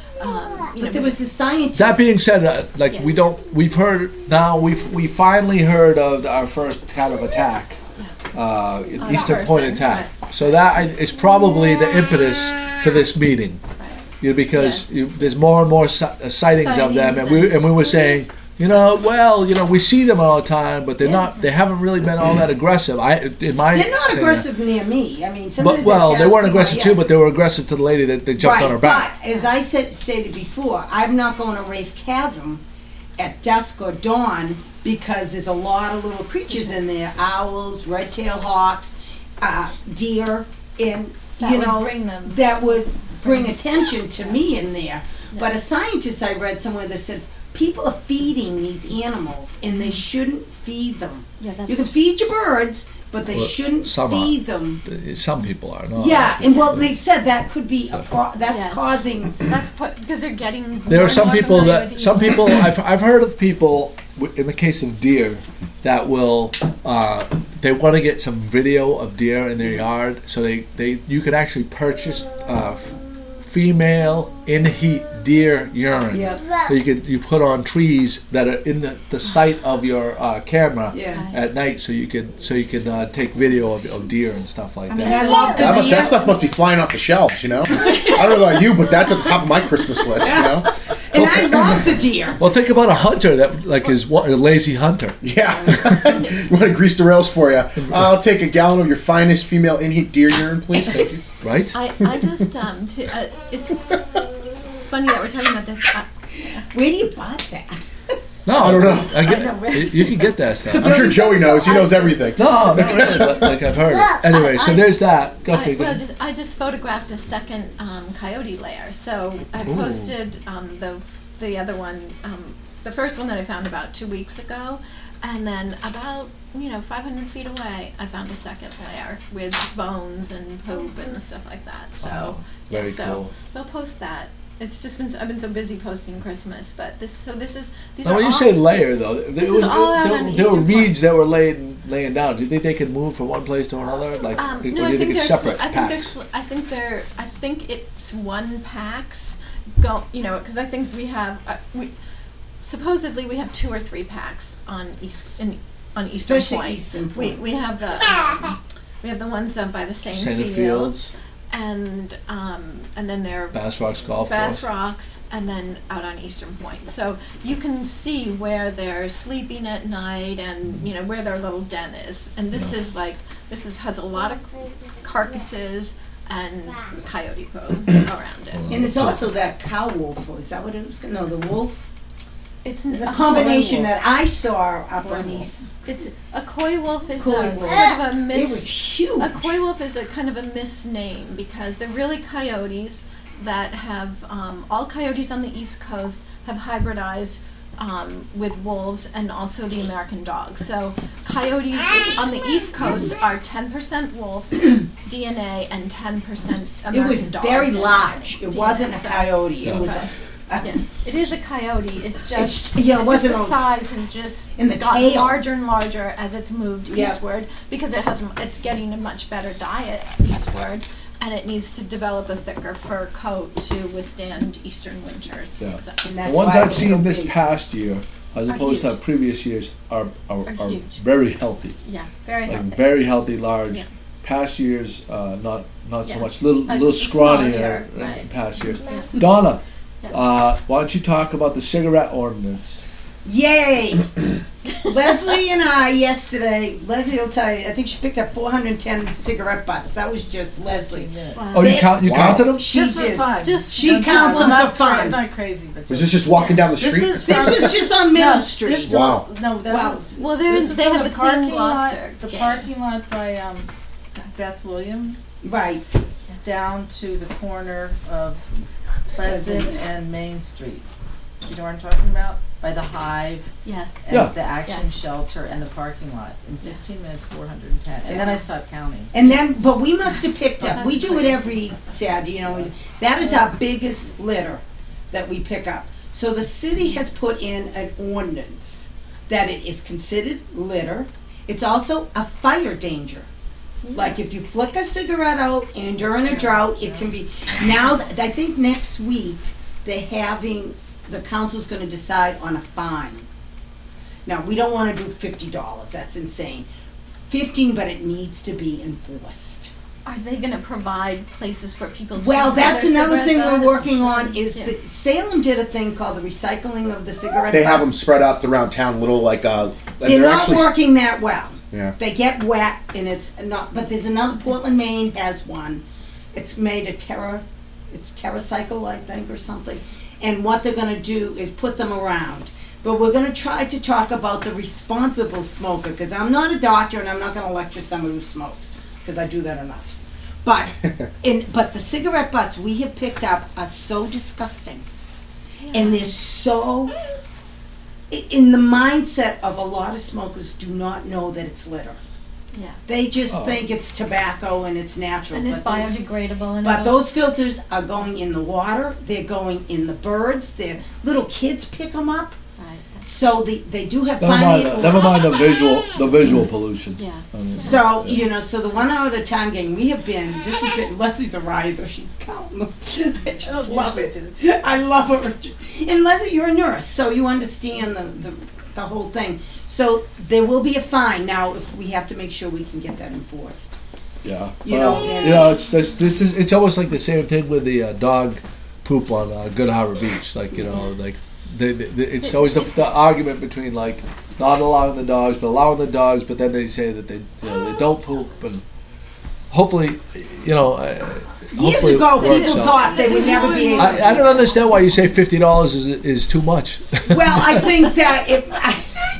um, you know, But there was the scientist. That being said, uh, like Yeah. we don't, we've heard now. We've we finally heard of our first kind of attack, uh, On Eastern person, Point attack. So that I- is probably the impetus for this meeting. right. You know, because Yes. you, there's more and more si- uh, sightings of them, and Sightings we and- and we were saying, you know, well, you know, we see them all the time, but they're not. They haven't really been all that aggressive. I in my They're not opinion. aggressive near me. I mean, But sometimes well, they pass weren't me aggressive by, too, yeah. but they were aggressive to the lady that they jumped right, on her back. But as I said, stated before, I'm not going to Rafe Chasm at dusk or dawn because there's a lot of little creatures in there: owls, red-tailed hawks, uh, deer, and That you would know bring them- that would bring attention to me in there. But a scientist I read somewhere that said people are feeding these animals and they shouldn't feed them. Yeah, that's You can feed your birds, but they Well, shouldn't some are. feed them. Some people are not. Yeah, and well, they said that could be a pro- that's Yes. causing. That's put, because they're getting. There more are some and more people familiar that with some eating. people I've I've heard of people w- in the case of deer that will uh, they want to get some video of deer in their yard, so they, they you can actually purchase uh, f- female in heat deer urine Yep. that you could you put on trees that are in the, the sight of your uh, camera Yeah. at night, so you could so you could uh, take video of, of deer and stuff like I mean, that. I love the That, must, deer. that stuff must be flying off the shelves, you know? I don't know about you, but that's at the top of my Christmas list, you know? And I love the deer. Well, think about a hunter that like is wa- a lazy hunter, Yeah. You want to grease the rails for you? I'll take a gallon of your finest female in heat deer urine, please. Thank you. right? I, I just um to, uh, it's funny that we're talking about this. I, Where do you buy that? No, I don't know. I get, I know, right? you can get that stuff. I'm sure Joey knows. He knows everything. No, not really, but like I've heard it. Anyway, so I- there's that. Go, I, okay, go well, ahead. just, I just photographed a second um, coyote lair. So I posted um, the the other one, um, the first one that I found about two weeks ago, and then about you know five hundred feet away, I found a second lair with bones and poop and stuff like that. So Wow, yeah, very so, cool. so I'll post that. It's just been I've been so busy posting Christmas, but this so this is these Now, are when you all, say layer, though, there, This was, is all out there, on there were Eastern reeds that were laying laying down. Do you think they could move from one place to another? Like, Um, or do no, you I think, think it's there's. separate I think packs? there's. I think there. I think it's one packs. Go. You know, because I think we have. Uh, we supposedly we have two or three packs on east in on Eastern Especially Point. Eastern We Point. we have the. Um, we have the ones up by the same Santa fields, Fields, and um and then there. Bass Rocks Golf Bass Course. Rocks, and then out on Eastern Point. So you can see where they're sleeping at night, and you know where their little den is. And this is like this is has a lot of carcasses and coyote poo around it. And it's also that cow wolf, or is that what it was? No, the wolf. It's The combination that I saw up on East. It's a coy wolf is Coy a wolf. kind of a It mis- was huge. A coy wolf is a kind of a misname because they're really coyotes that have um, all coyotes on the East Coast have hybridized um, with wolves and also the American dog. So coyotes on the East Coast are ten percent wolf D N A and ten percent American It was dog very D N A. large. It wasn't a So- coyote. It was Okay. a, a Yeah, it is a coyote. It's just It's- yeah, it it's wasn't just a- the size has just In the gotten tail. larger and larger as it's moved Yeah. eastward because it has it's getting a much better diet eastward, and it needs to develop a thicker fur coat to withstand eastern winters. Yeah. So, and The that's ones why it I've was seen so this big. past year, as Are opposed to huge. previous years, are are, Are are huge. very healthy. yeah, very Like healthy. very healthy, large. Yeah. Past years, uh, not not so Yeah. much. Little Uh, little scrawnier smaller, in right. past years. Yeah. Donna, Yeah. uh, why don't you talk about the cigarette ordinance? Yay! Leslie and I yesterday, Leslie will tell you, I think she picked up four hundred ten cigarette butts. That was just Leslie. Wow. Oh, you They- count you Wow. counted them? She Just for did. fun. Just- She That's counts all. them Not for cra- fun. Not crazy, but Was this just walking down the This street? is This from- was just on Middle No, Street. this- Wow. No, that Well- was. Well, there's- this is they from have the the Clean parking lot. Gloucester. The Yeah. parking lot by um, Beth Williams Right. down to the corner of Pleasant and Main Street. You know what I'm talking about? By the Hive Yes. and Yeah. the Action Shelter and the parking lot. In fifteen minutes, four hundred and ten. And then I stopped counting. And then, but we must have picked Oh, up, we that's do it great. every Saturday, you know, and that is our biggest litter that we pick up. So the city has put in an ordinance that it is considered litter. It's also a fire danger. Like if you flick a cigarette out and during a drought, it can be, now, th- I think next week, they're having, the council's gonna decide on a fine. Now, we don't wanna do fifty dollars, that's insane. Fifteen, but it needs to be enforced. Are they going to provide places for people to Well, put that's their another thing cigarette we're butts? working on, is Yeah. that Salem did a thing called the recycling of the cigarette They have them butts. spread out around town, little like uh. and They're not actually- working that well. Yeah. They get wet and it's not, but there's another, Portland, Maine has one. It's made of Terra, it's TerraCycle, I think, or something. And what they're gonna do is put them around. But we're gonna try to talk about the responsible smoker, because I'm not a doctor and I'm not gonna lecture someone who smokes, because I do that enough. But, in, but the cigarette butts we have picked up are so disgusting. And they're so, i- in the mindset of a lot of smokers do not know that it's litter. Yeah. They just Oh. think it's tobacco and it's natural. And it's but those- biodegradable. And But all. those filters are going in the water, they're going in the birds, they're, little kids pick them up. Right. So the, they do have Never mind, finding. the, never mind the visual, the visual pollution. Yeah. I mean, So, you know, so the one hour at a time game, we have been, this has been, Leslie's a riot, though she's counting them. I just love it. I love it. And Leslie, you're a nurse, so you understand the, the, the whole thing. So there will be a fine. Now, if we have to make sure we can get that enforced. Yeah. You Well, know, and- you know, it's this, this is it's almost like the same thing with the uh, dog poop on uh, Good Harbor Beach. Like, you know, like they, they, it's always the, the argument between like not allowing the dogs, but allowing the dogs, but then they say that they, you know, they don't poop, and hopefully, you know, uh, Years hopefully it ago, works people out. thought they would never be able to. I, I don't understand why you say fifty dollars is is too much. Well, I think that if, I,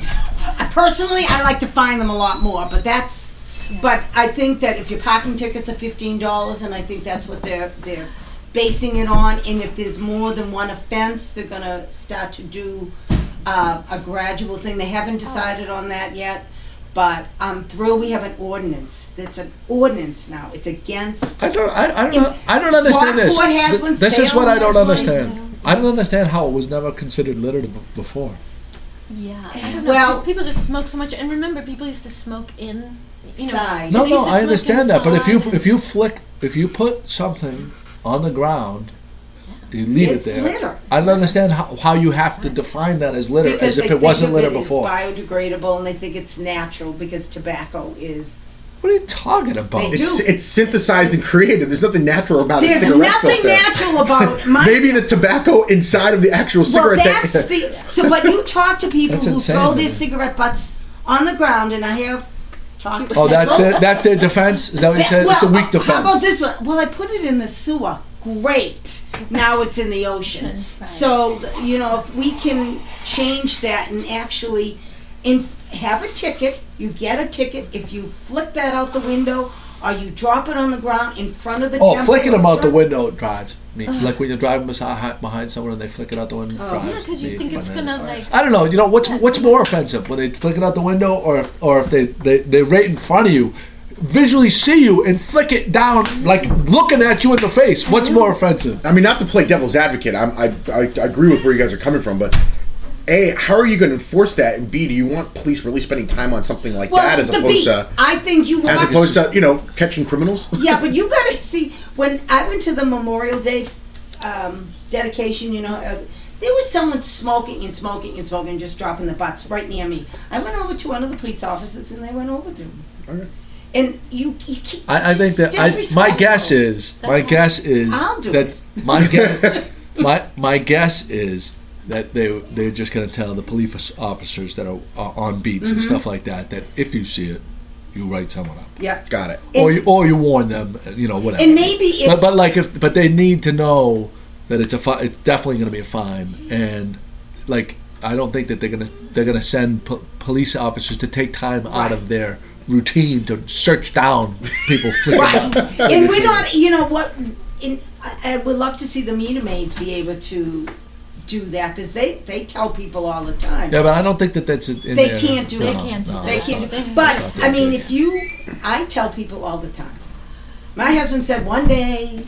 I personally, I like to fine them a lot more, but that's, but I think that if your parking tickets are fifteen dollars, and I think that's what they're, they're basing it on, and if there's more than one offense, they're gonna start to do, uh, a gradual thing. They haven't decided on that yet, but I'm thrilled we have an ordinance. It's an ordinance now. It's against, I don't. I, I don't. I don't understand this. Rockport has Th- one, This is what I don't Salem has one. understand. I don't understand how it was never considered litter b- before. Yeah, I don't know. Well- people just smoke so much, and remember, people used to smoke in, you know. Side. No, they no, used to I smoke understand that. But if you inside if you flick if you put something on the ground, you leave It's it there. litter. I don't understand how, how you have to define that as litter, because as if they it wasn't think of litter it before. As biodegradable, and they think it's natural because tobacco is. What are you talking about? They do. It's it's synthesized and created. There's nothing natural about a There's cigarette nothing filter. natural about my. Maybe the tobacco inside of the actual well, cigarette. that's that, the. So, but you talk to people That's who insane, throw man. their cigarette butts on the ground, and I have talked to. Oh, that's their that's their defense. Is that what you That- said? well, It's a weak defense. How about this one? Well, I put it in the sewer. Great. Now it's in the ocean. So, you know, if we can change that and actually in, have a ticket, you get a ticket. If you flick that out the window or you drop it on the ground in front of the Oh, temple. flicking them out the front- window drives me. Like when you're driving beside, behind someone and they flick it out the window. Oh. drives Yeah, because you me think it's bananas. gonna like. I don't know. You know what's what's more offensive when they flick it out the window, or if or if they they they right in front of you, visually see you and flick it down like looking at you in the face. What's more offensive? I mean, not to play devil's advocate. I'm, I, I I agree with where you guys are coming from, but A, how are you going to enforce that? And B, do you want police really spending time on something like Well, that as the opposed beat. to I think you as want opposed to you know catching criminals? Yeah, but you gotta see, when I went to the Memorial Day um, dedication, you know, uh, there was someone smoking and smoking and smoking and just dropping the butts right near me. I went over to one of the police officers and they went over to him. Okay. And you, you keep. I, I think that I, my guess is my guess is I'll do that it. my guess my my guess is that they they're just going to tell the police officers that are uh, on beats and stuff like that that if you see it, you write someone up. Yeah. Got it. Or you, or you warn them, you know, whatever. And maybe it's. But, but like if but they need to know that it's a fi- it's definitely going to be a fine, and like I don't think that they're gonna they're gonna send po- police officers to take time out Right. of their routine to search down people flicking Right. up. And we're not, you know what, in, I, I would love to see the meter maids be able to do that because they, they tell people all the time. Yeah, but I don't think that that's in They there. can't do No, it. They can't do no, that. They that's can't not- do That's But, not I mean, their if you, I tell people all the time. My husband said one day,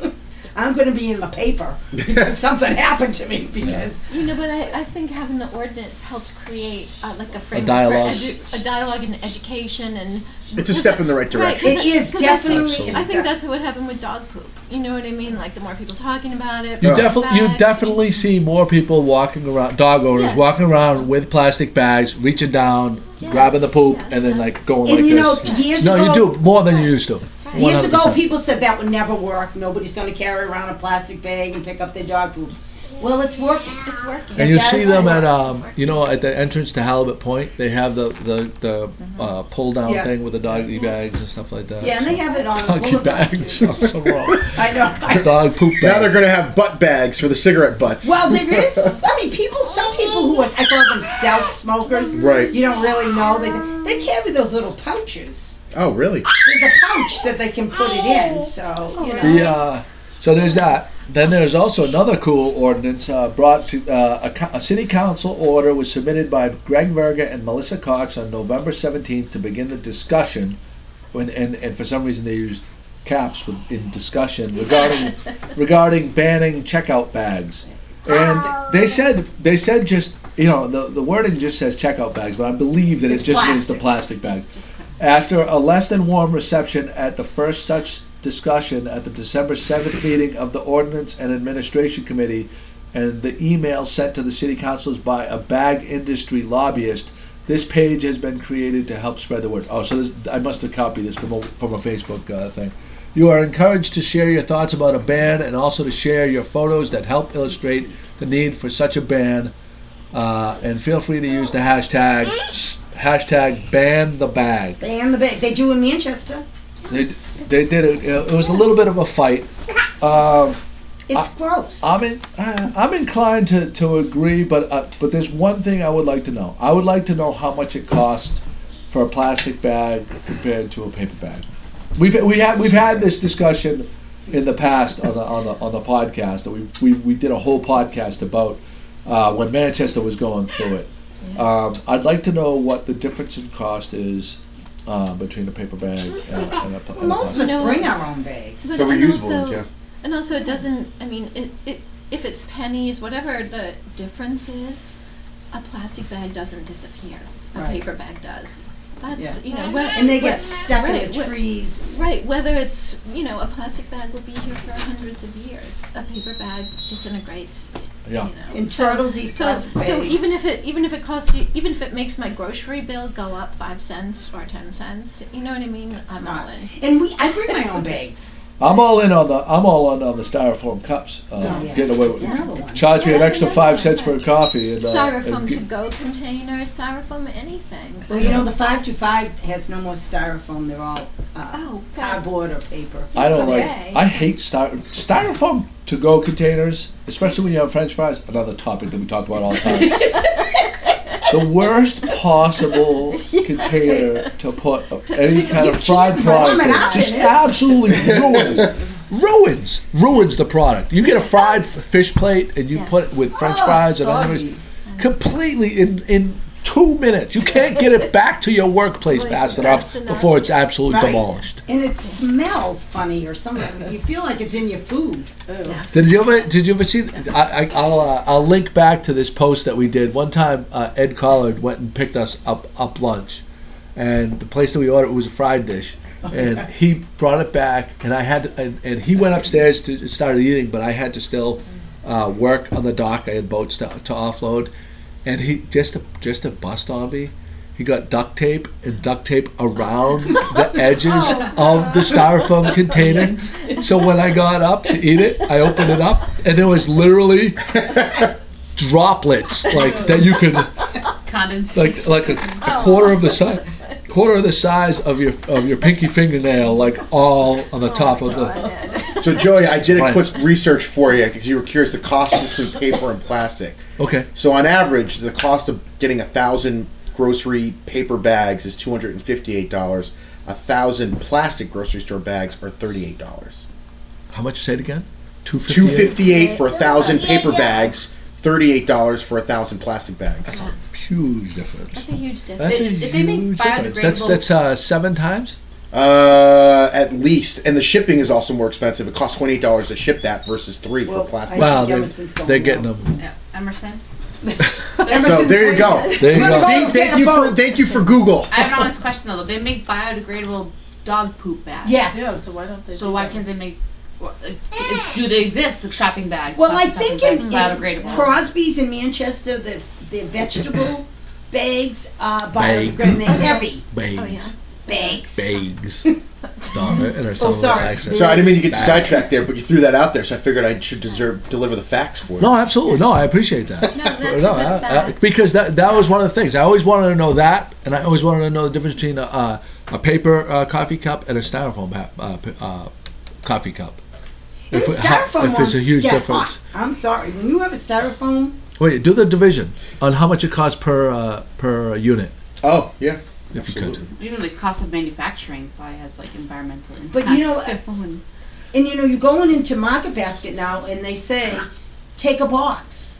I'm going to be in the paper because something happened to me because. You know, but I, I think having the ordinance helps create uh, like a framework dialogue. for edu- a dialogue in education, and It's a step in the right Right, direction. 'cause It I- is 'cause I definitely. think- is I think de- that's what happened with dog poop. You know what I mean? Like the more people talking about it, You more definitely you bags. definitely see more people walking around, dog owners Yeah. walking around with plastic bags, reaching down, Yeah. grabbing the poop, Yeah. and then like going And like you know, this. years no, you ago- do more than you used to. Years ago, one hundred percent. people said that would never work. Nobody's going to carry around a plastic bag and pick up their dog poop. Well, it's working. It's working. And you It does see them work. at um, you know, at the entrance to Halibut Point. They have the the, the uh, pull down Yeah. thing with the doggy bags and stuff like that. Yeah, and they have it on the doggy boulevard. bags. too. so wrong. I know. I Dog poop Now they're bag. going to have butt bags for the cigarette butts. Well, there is. I mean, people. Some people who are, I call them stealth smokers. Right. You don't really know. They they carry those little pouches. Oh, really? There's a pouch that they can put it in. So you know. The, uh, so there's that. Then there's also another cool ordinance uh, brought to uh, a, co- a city council order was submitted by Greg Verga and Melissa Cox on November seventeenth to begin the discussion. When and, and for some reason they used caps with, in discussion regarding regarding banning checkout bags. And they said they said just you know, the, the wording just says checkout bags, but I believe that It's it just means the plastic. plastic bags. After a less than warm reception at the first such discussion at the December seventh meeting of the Ordinance and Administration Committee, and the email sent to the city councilors by a bag industry lobbyist, this page has been created to help spread the word. Oh, so this, I must have copied this from a, from a Facebook uh, thing. You are encouraged to share your thoughts about a ban and also to share your photos that help illustrate the need for such a ban. Uh, and feel free to use the hashtag hashtag ban the bag. Ban the bag. They do in Manchester. They they did it. It was a little bit of a fight. Um, It's gross. I'm in, uh, I'm inclined to, to agree, but uh, but there's one thing I would like to know. I would like to know how much it costs for a plastic bag compared to a paper bag. We've we had we've had this discussion in the past on the on the on the podcast. That we we, we did a whole podcast about uh, when Manchester was going through it. Um, I'd like to know what the difference in cost is uh, between a paper bag and, a- and a, pla- and a Most of plastic. us No. bring our own bags. But So and reusable also- ones, yeah. And also, it doesn't. I mean, it, it if it's pennies, whatever the difference is, a plastic bag doesn't disappear. A Right. paper bag does. That's Yeah. you know. whe- And they whe- get stuck right, in the whe- trees. Right. Whether it's you know a plastic bag will be here for hundreds of years. A paper bag disintegrates. Yeah. You know. And So- turtles eat So, plastic bags. so even if it even if it costs you even if it makes my grocery bill go up five cents or ten cents, you know what I mean? I'm all not. in. And we, I bring my own bags. I'm all in on the I'm all in on the styrofoam cups. Uh, Oh, yeah. Getting away with That's another one. charge me an Yeah, extra that's five another cents for a one. coffee and, uh, Styrofoam and to get- go containers, styrofoam anything. Well, you know, the five to five has no more styrofoam. They're all uh, Oh, good. cardboard or paper. I don't like. Okay. I hate styro- styrofoam to go containers, especially when you have French fries. Another topic that we talk about all the time. The worst possible container to put any kind of fried product in. Ramen Just in it. absolutely ruins, ruins, ruins the product. You get a fried f- fish plate and you Yeah. put it with French Oh, fries and soggy. onions, completely in in two minutes. You can't get it back to your workplace Place fast fast enough enough. before it's absolutely Right. demolished. And it smells funny or something. You feel like it's in your food. Did you ever? Did you ever see? I, I, I'll uh, I'll link back to this post that we did one time. Uh, Ed Collard went and picked us up up lunch, and the place that we ordered was a fried dish, and he brought it back, and I had to, and, and he went upstairs to started eating, but I had to still uh, work on the dock. I had boats to, to offload, and he just to, just to bust on me. He got duct tape and duct tape around the edges of the styrofoam container. So when I got up to eat it, I opened it up, and there was literally droplets like that you could Condensate. like like a, a quarter of the size quarter of the size of your of your pinky fingernail, like all on the top of the. So Joey, I did a Right. quick research for you because you were curious the cost between paper and plastic. Okay. So on average, the cost of getting a thousand grocery paper bags is two hundred and fifty-eight dollars. A thousand plastic grocery store bags are thirty-eight dollars. How much? Say it again. Two fifty. Two fifty-eight for a thousand paper bags. Thirty-eight dollars for a thousand plastic bags. That's a huge difference. That's a huge difference. That's a If- if they make huge difference. That's biodegradable- that's uh, seven times. Uh, at least, and the shipping is also more expensive. It costs twenty dollars to ship that versus three Well, for plastic. I- Wow, think they, Emerson's going they're getting well. them. Yeah, Emerson. So there you go. There you go. See, thank you for thank you for Google. I have an honest question though. They make biodegradable dog poop bags. Yes. Yeah, so why don't they So do why that? can't they make? what- uh, Do they exist? like Shopping bags. Well, I plastic think shopping in, bags, in biodegradable. Crosby's in Manchester, the the vegetable bags are Bags. biodegradable. And they're heavy Bags. Oh yeah. bags. Bags. Darn it. And her Oh, southern sorry. accent. So I didn't mean to get you sidetracked there, but you threw that out there, so I figured I should deserve deliver the facts for you. No, absolutely. No, I appreciate that. No, that's a No, good I- I- fact. because that that was one of the things. I always wanted to know that, and I always wanted to know the difference between a, uh, a paper uh, coffee cup and a styrofoam ha- uh, p- uh, coffee cup. And If, the it- how- styrofoam if it's a ones huge get difference. hot. I'm sorry. When you have a styrofoam, Wait, do the division on how much it costs per uh, per unit, Oh yeah, if you absolutely. could. Even the cost of manufacturing probably has like environmental impact. But you know, and and you know, you're going into Market Basket now, and they say, take a box.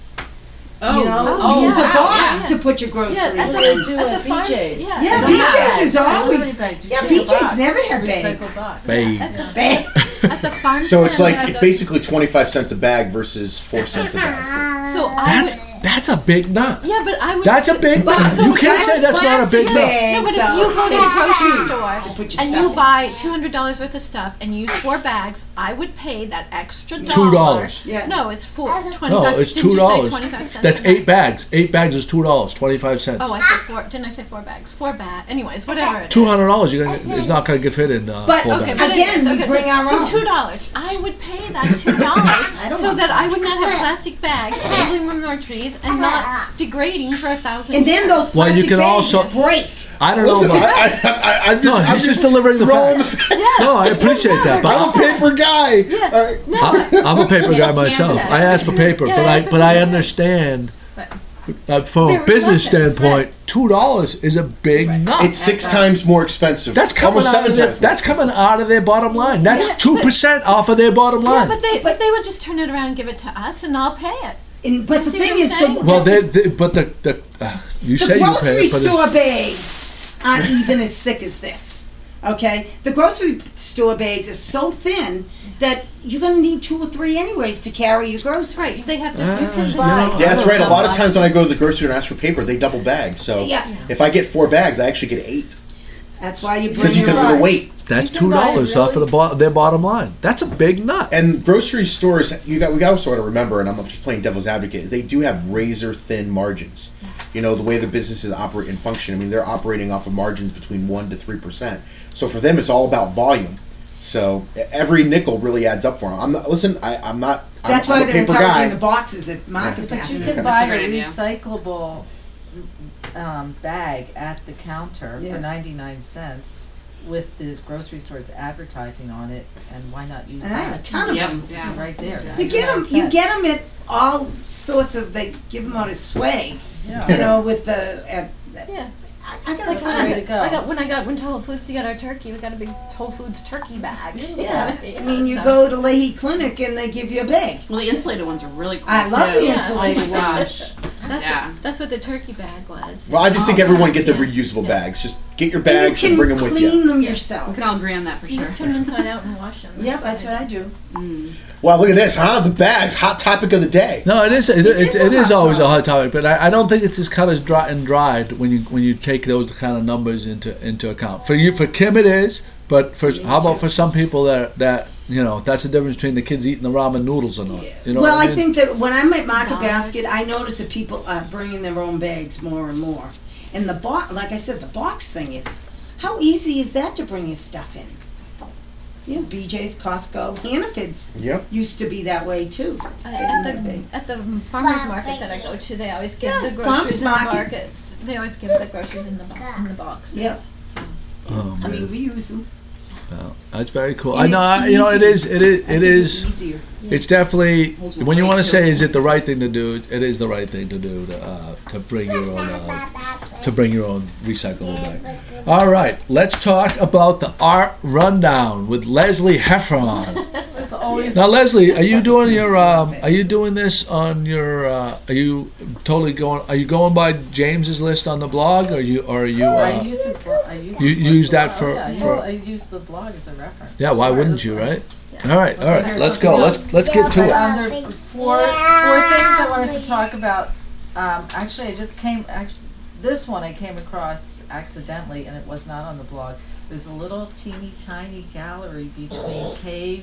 oh, you know, oh, use yeah, a box yeah. to put your groceries Yeah, that's in. what they do At at, the farms, B J's. yeah. Yeah, Yeah, B J's is How always. many bags? You Yeah, take B a J's box, never had recycle bags. box. Bags. Bag. At the farm So it's stand, like they have it's those- basically twenty five cents a bag versus four cents a bag. So I That's would- That's a big nut. Yeah, but I would. That's a big nut. so You can't say that's not a big plastic nut. bag, No, but if though, you go to the it's grocery huge store to put your and stuff you in. buy two hundred dollars worth of stuff and use four bags, I would pay that extra dollar. Two dollars. Yeah. No, it's four. twenty-five. No, it's didn't two you say dollars. twenty-five cents That's a bag? eight bags. Eight bags is two dollars, twenty-five cents. Oh, I said four. Didn't I say four bags? Four bags. Anyways, whatever. it Two is. hundred dollars. You're gonna. It's not gonna get fit in uh, But, four okay, bags. but Again, we okay, bring so- our so own. two dollars. I would pay that two dollars don't so want that I that. would not have plastic bags falling from our trees and not degrading for a thousand And years. then those Well, you plastic can bags also- break. I don't know Listen, about. I, I, I, I'm No, just, I'm he's just delivering the throwing facts. the No, I appreciate that, but I'm a paper guy. Yeah. All right. No, I, I'm a paper guy myself. I asked for paper, Yeah, but I I asked for but I paper. understand But- that from They're a business reluctant, standpoint, two dollars is a big nut. It's six times more expensive. That's coming Almost out seven of their, times. that's coming out of their bottom line. That's Yeah, two but- percent off of their bottom Yeah, line. but they but they would just turn it around and give it to us, and I'll pay it. And, but the See thing what I'm is, the, saying? well, they, they but the the uh, you the say you pay grocery it, but it's- store bags aren't even as thick as this. Okay, the grocery store bags are so thin that you're gonna need two or three anyways to carry your groceries. Right? They have to. Uh, you can you buy. know, Yeah, that's right. A lot of Buy- times when I go to the grocery store and ask for paper, they double bag. So Yeah. if I get four bags, I actually get eight That's why you bring because your because of the own. weight. that's You can two buy dollars really- off of the bo- their bottom line. That's a big nut. And grocery stores, you got we got to sort of remember, and I'm just playing devil's advocate. Is they do have razor thin margins. You know the way the businesses operate and function. I mean, they're operating off of margins between one to three percent. So for them, it's all about volume. So every nickel really adds up for them. I'm not. Listen, I, I'm not. I'm, That's I'm why a they're paper encouraging guy. the boxes at Market But you Basket. can buy a good a idea. recyclable um, bag at the counter Yeah. for ninety-nine cents with the grocery store's advertising on it, and why not use And I have a that? ton of Yep, them. yeah. Right there. You get them. You ninety-nine get them at all sorts of. They give them out as swag. Yeah. You know, with the. At, Yeah. I, I got Like a That's when the way I, to go. I got when I got went to Whole Foods to get our turkey, we got a big Whole Foods turkey bag. Yeah, I mean, you so- go to Leahy Clinic and they give you a bag. Well, the insulated ones are really cool. I love too. the Yeah. insulated Oh my gosh. That's Yeah. what, that's what the turkey bag was. Well, I just think Oh, everyone get the yeah. reusable Yeah. bags. Just get your And bags you and, can bring them with clean you. them We yourself. can all agree on that for You sure. just turn them inside out and wash them. Yep, that's what I do. Wow, look at this! Hot of the bags, hot topic of the day. No, it is. It, it, is it a is hot always a topic. hot topic, but I, I don't think it's as cut as dry and dried when you when you take those kind of numbers into into account. For you, for Kim, it is. But for how about for some people that that you know that's the difference between the kids eating the ramen noodles or not. You know Well, what I I mean? think that when I'm at Market Dollar. Basket, I notice that people are bringing their own bags more and more. And the box, like I said, the box thing is, how easy is that to bring your stuff in? You know, B J's, Costco, Hannaford's Yep. used to be that way too. Uh, They At didn't have the bags. at the farmers market that I go to, they always give Yeah, the farmers groceries in the market. markets. They always give the groceries in the bo- in the boxes. Yep. So. Oh, I man. mean, we use them. Well, that's very cool. And I know. it's I, you know, it easy. is. It is. I It think is. it's easier. It's definitely Holds more when you weight, want to too. say is it the right thing to do? It is the right thing to do to uh, to bring your own uh, to bring your own recyclable bag. All right, let's talk about the art rundown with Leslie Heffron. It's always Now, Leslie, are you doing your um, are you doing this on your uh, are you totally going are you going by James's list on the blog or you or are you I uh, use his blog. I use You his use list a that lot. for- Oh, yeah, I, for- use, I use the blog as a reference. yeah? Why Sure, wouldn't that's you, fine. right? All right, all Let's right. hear Let's something go. else. Let's let's get to But it. under four four things I wanted to talk about. Um, actually, I just came. Actually, this one I came across accidentally, and it was not on the blog. There's a little teeny tiny gallery between Cave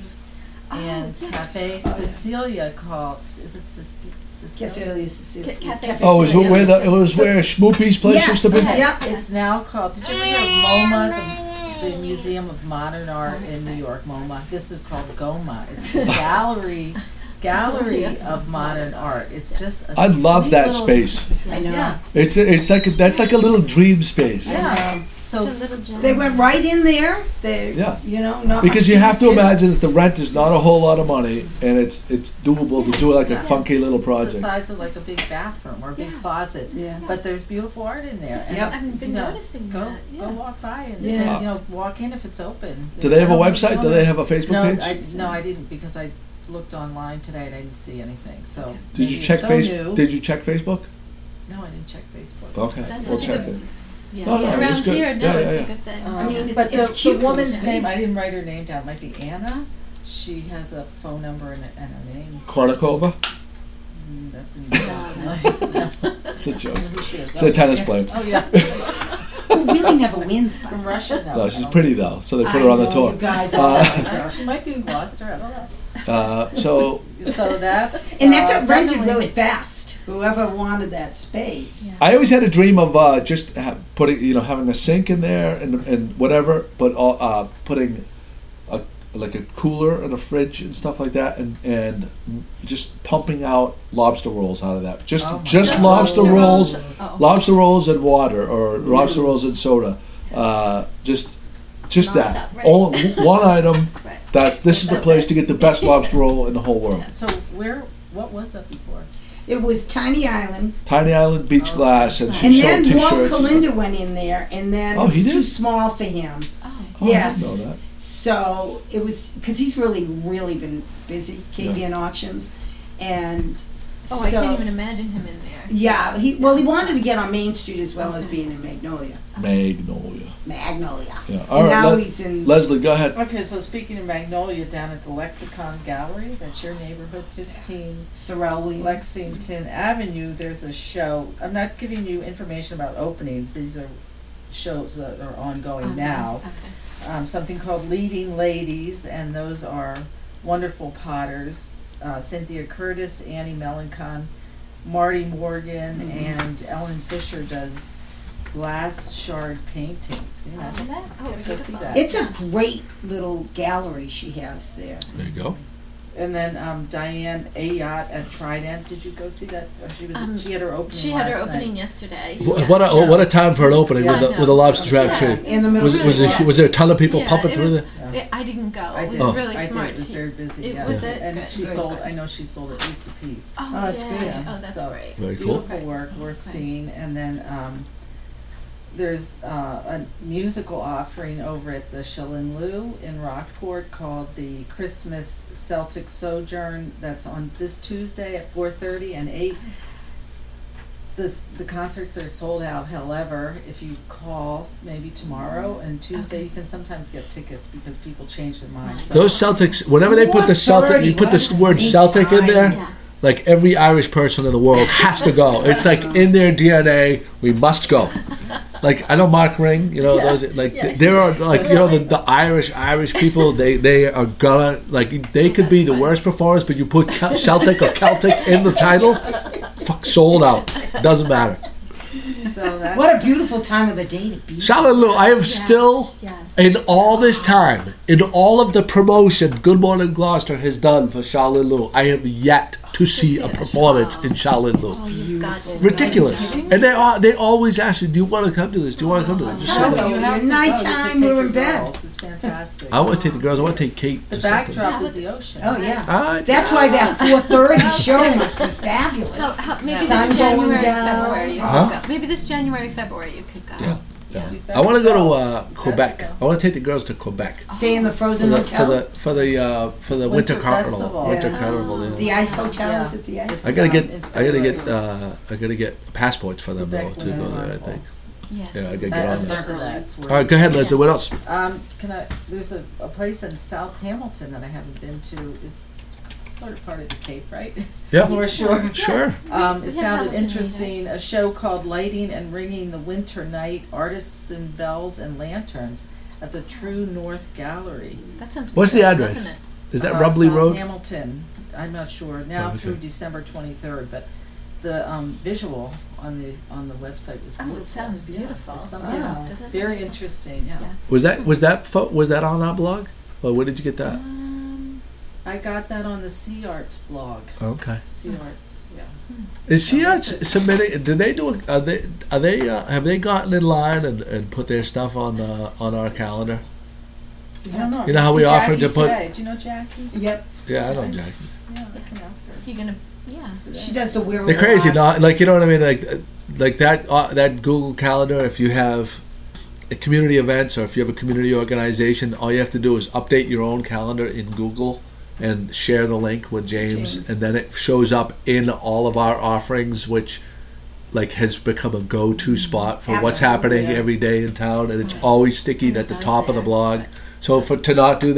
and Oh, yeah. Cafe Cecilia called. Is it Cec- Cecilia? Cafe Cecilia. Ca- Cafe Oh, it was Cecilia. where the, it was where Schmoopy's place Yes. used to be. Yeah. Yep. It's now called. Did you ever hear of MoMA, the, the Museum of Modern Art in New York? MoMA. This is called GOMA. It's the gallery, gallery of modern art. It's just. A I love sweet that little- space. I know. Yeah, It's it's like a, that's like a little dream space. yeah. It's So a little gem. They went right in there. They, Yeah. you know, not Because much you have to do. imagine that the rent is not a whole lot of money, and it's it's doable to do like a Yeah. funky little it's the project. size of like a big bathroom or a big Yeah. closet. Yeah. But there's beautiful art in there. And, Yep. I've been you know, noticing Go that. go Yeah. walk by and Yeah. take- you know walk in if it's open. Do they have a I don't website? Do know. they have a Facebook no, page? I, no, I didn't because I looked online today and I didn't see anything. So Did maybe you it's check so face? new. Did you check Facebook? No, I didn't check Facebook. Okay, That's we'll such a check good- it. Yeah. No, no, Around it's good. here, no, Yeah, yeah, it's yeah. a good thing. Um, I mean, it's- but the, it's cute the woman's little name, space. I didn't write her name down. It might be Anna. She has a phone number and a, and a name. Kornikova? Mm, that didn't It's a joke. who she is. It's a tennis player. Oh, yeah. Who really never wins, by the From way. Russia? No. No, she's no. pretty though, so they put I her on the know tour. You guys Uh, all like Uh, her. She might be in Gloucester, I don't know. Uh, so So that's. And that uh, got rented definitely- really fast. Whoever wanted that space. I always had a dream of uh, just ha- putting, you know, having a sink in there and and whatever, but all, uh, putting a like a cooler and a fridge and stuff like that, and and just pumping out lobster rolls out of that. Just Oh my just God. lobster Lobster rolls, rolls. Oh. lobster rolls and water, or lobster rolls and soda. Uh, just just Non-stop, that. right. All, one item. Right. That's this is the place to get the best lobster roll in the whole world. So where, what was that before? It was Tiny Island. Tiny Island beach Oh. glass, and she And sold then t-shirts. Walt and stuff. Kalinda went in there, and then Oh, it he was too did? small for him. Oh. Oh, I Yes. didn't know that. So it was because he's really, really been busy, K B N auctions, and Oh, so I can't even imagine him in there. yeah, he well he wanted to get on Main Street as well as being in Magnolia, Magnolia. Magnolia. Yeah. And All right. now Le- he's in. Leslie, go ahead. Okay, so speaking of Magnolia, down at the Lexicon Gallery, that's your neighborhood, fifteen Sorrel Williams. Lexington Avenue, there's a show. I'm not giving you information about openings, these are shows that are ongoing Okay, now. Okay. Um, something called Leading Ladies, and those are wonderful potters. Uh, Cynthia Curtis, Annie Melancon, Marty Morgan, Mm-hmm. and Ellen Fisher does glass shard paintings. Can you imagine that? Oh, Go see beautiful. that. It's a great little gallery she has there. There you go. And then um, Diane Ayotte at Trident. Did you go see that? Or she was. Um, she had her opening. She had her last opening night. yesterday. Wh- Yeah. What a oh, what a time for an opening Yeah, with I a know. with a lobster trap Yeah. tree. In the middle Was of was the there, was there a ton of people Yeah, pumping it through was- there? Yeah. It, I didn't go. I It did. was Oh. really I did. smart. It was She- very busy. it yeah. was it? And Good. she Good, sold. good. I know she sold at least a piece. Oh, Oh, it's yeah. good. Oh, that's So, great. Very cool. Beautiful work, worth Right. seeing. And then um, there's uh, a musical offering over at the Shillin-Loo in Rockport called the Christmas Celtic Sojourn. That's on this Tuesday at four thirty and eight. This, the concerts are sold out. However, if you call maybe tomorrow and Tuesday, Okay. you can sometimes get tickets because people change their minds. So Those Celtics, whenever they put the Celtic, you put the s- word Celtic in there, Yeah. like every Irish person in the world has to go. It's like in their D N A. We must go. Like I know Mark Ring, you know those like th- there are like you know the, the Irish Irish people. They they are gonna like they could be the worst performers, but you put Kel- Celtic or Celtic in the title, fuck, sold out. Doesn't matter. So that's What a beautiful time of the day to be. Charlotte Lou, I have still Yes. in all this time, in all of the promotion Good Morning Gloucester has done for Charlotte Lou, I have yet to see a performance in Charlotte Lou. Oh, you've got to. Ridiculous. And they are, they always ask me, do you want to come to this? Do you want to come to this? Just Tell say, them. you have to Nighttime, go. You have to we're take in your bed. girls. It's fantastic. I want to take the girls. I want to take Kate The to something. backdrop is the ocean. Oh yeah. Ah, That's why that four thirty show must be fabulous. Well, how, maybe Sun this going January, down. February you Huh? could go. Maybe this January, February you could go. Yeah. Yeah. Yeah. I want to go to uh, That's Quebec. go. I want to take the girls to Quebec Stay in the for frozen the for hotel. the for the uh, for the winter, Winter carnival. festival. Winter Yeah. carnival. Yeah. The ice hotel Yeah. is it the ice? It's- I gotta um, get in I gotta get February. uh, I gotta get passports for them though Quebec to go Winter there. I Carnival. think. Yes. Yeah, I gotta I- get I've on been that. to that. It's All right, go ahead, Leslie. What else? Um, can I? There's a, a place in South Hamilton that I haven't been to. It's sort of part of the Cape, right? Yeah. North Shore. Sure. Um, We it have sounded Hamilton interesting. A show called Lighting and Ringing the Winter Night: Artists in Bells and Lanterns at the True North Gallery. That sounds What's the beautiful, address? doesn't it? Is that Uh, Rubley South Road? Hamilton. I'm not sure. Now Oh, okay. through December twenty-third, but the um, visual on the on the website was Oh, it beautiful. sounds Yeah, beautiful. it's some- Wow. yeah, Does that sound very beautiful? interesting. Yeah. Yeah. Was that was that fo- was that on our blog? Or where did you get that? Um, I got that on the Sea Arts blog. Okay. Sea Arts, yeah. Is Yeah, Sea that's Arts it. submitting? Did they do? A, are they? Are they? Uh, have they gotten in line and, and put their stuff on uh, on our calendar? I don't know. You know how See we offered Jackie to put- today. Do you know Jackie? Yep. Yeah, I know, Jackie. Yeah, I can ask her. you're gonna, yeah. today. She does the weird. They're crazy, not like you know what I mean. Like uh, like that uh, that Google Calendar. If you have a community events or if you have a community organization, all you have to do is update your own calendar in Google and share the link with James, James. and then it shows up in all of our offerings, which like has become a go-to spot for what's happening Absolutely. every day in town, and it's always sticky at the top of the blog. So for to not do that,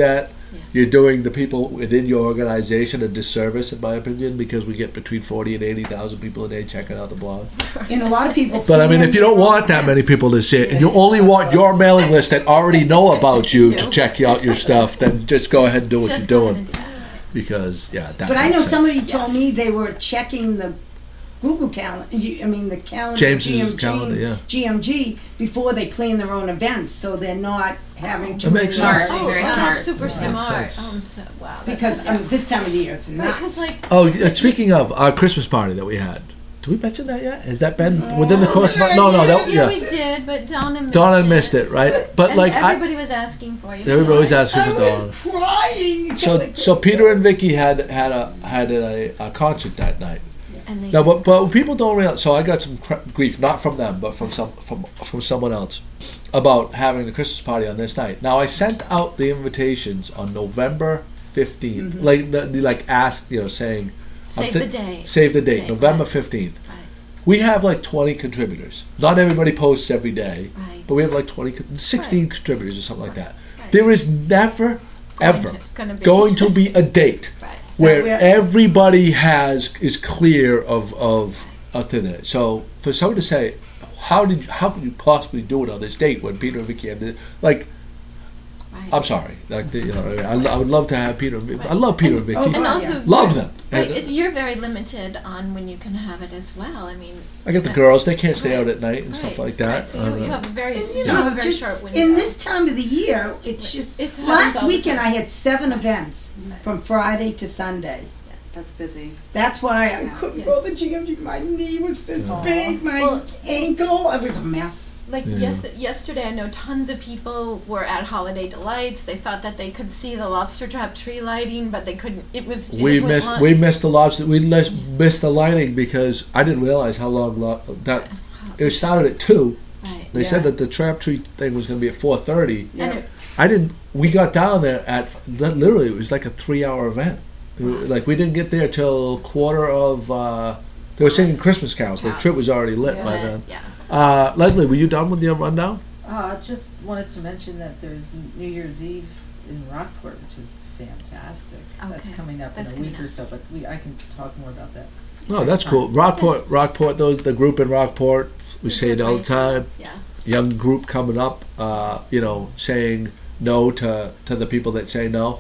you're doing the people within your organization a disservice, in my opinion, because we get between forty and eighty thousand people a day checking out the blog. And a lot of people. But I mean, plan if you don't their own want that many events. people to see it, and you only want your mailing list that already know about you to check out your stuff, then just go ahead and do what Just you're go ahead doing. and do that. Because yeah, that. But I know makes sense. somebody told me they were checking the Google calendar. I mean, the calendar. James's G M G, calendar, yeah. G M G before they plan their own events, so they're not having to. That makes Smart. sense. Oh, Very wow, smart. that's super Makes smart. sense. Oh, I'm so, wow. that's- Because I mean, this time of the year, it's Right, nuts. because like, Oh, uh, speaking of our Christmas party that we had, did we mention that yet? Has that been within the course of? our- No, no, that, yeah, we yeah. did, but Donna missed Donna it. missed it, right? But And like, I, everybody was asking for you. everybody was asking I for Dawn. was crying. So, so Peter and Vicky had had a had a, a concert that night. And they, No, but but people don't realize. So I got some cr- grief, not from them, but from some from from someone else, about having the Christmas party on this night. Now I sent out the invitations on November fifteenth, like the, the like ask you know saying, I'm Save thi- the day. save the date, Date, November right. fifteenth. Right, We have like twenty contributors. Not everybody posts every day, right. but we have like twenty, con- sixteen contributors or something like that. Right. There is never, ever Going to- gonna be- going to be a date Right. where Yeah. everybody has is clear of of of thin air. So for someone to say, how did you, how could you possibly do it on this date when Peter and Vicky had this, like, Right. I'm sorry, like you know, I, I would love to have Peter. and Vicky. I love Peter and Vicky, Oh, And also, yeah. love them. right, And it's, you're very limited on when you can have it as well. I mean, I get the girls; they can't stay out at night and right, stuff like that. Right, so Uh, you, you have a very, And, you you have know, a very just short window. in this time of the year, it's just. It's happens last all the weekend, I time. had seven events from Friday to Sunday. That's busy. That's why I Yeah. couldn't Yeah. go to the G M G. My knee was this Aw. big, my Well- ankle. I was a mess. Like Yeah. yes, yesterday, I know tons of people were at Holiday Delights. They thought that they could see the lobster trap tree lighting, but they couldn't. It was it we just went missed on. we missed the lobster. We les- missed the lighting because I didn't realize how long lo- that it started at two. Right. They said Yeah. that the trap tree thing was going to be at four thirty. And it, I didn't. We got down there at li- literally it was like a three-hour event. It was- Like we didn't get there till quarter of. Uh, they were singing Christmas carols. The trip was already lit by then. yeah. Uh, Leslie, were you done with your rundown? Uh, just wanted to mention that there's New Year's Eve in Rockport, which is fantastic. That's Okay. coming up That's in a coming week or up. so, but we, I can talk more about that. No, that's cool. Rockport, Rockport. Those the group in Rockport. We say it all the time. Yeah. Young group coming up. Uh, you know, saying no to to the people that say no.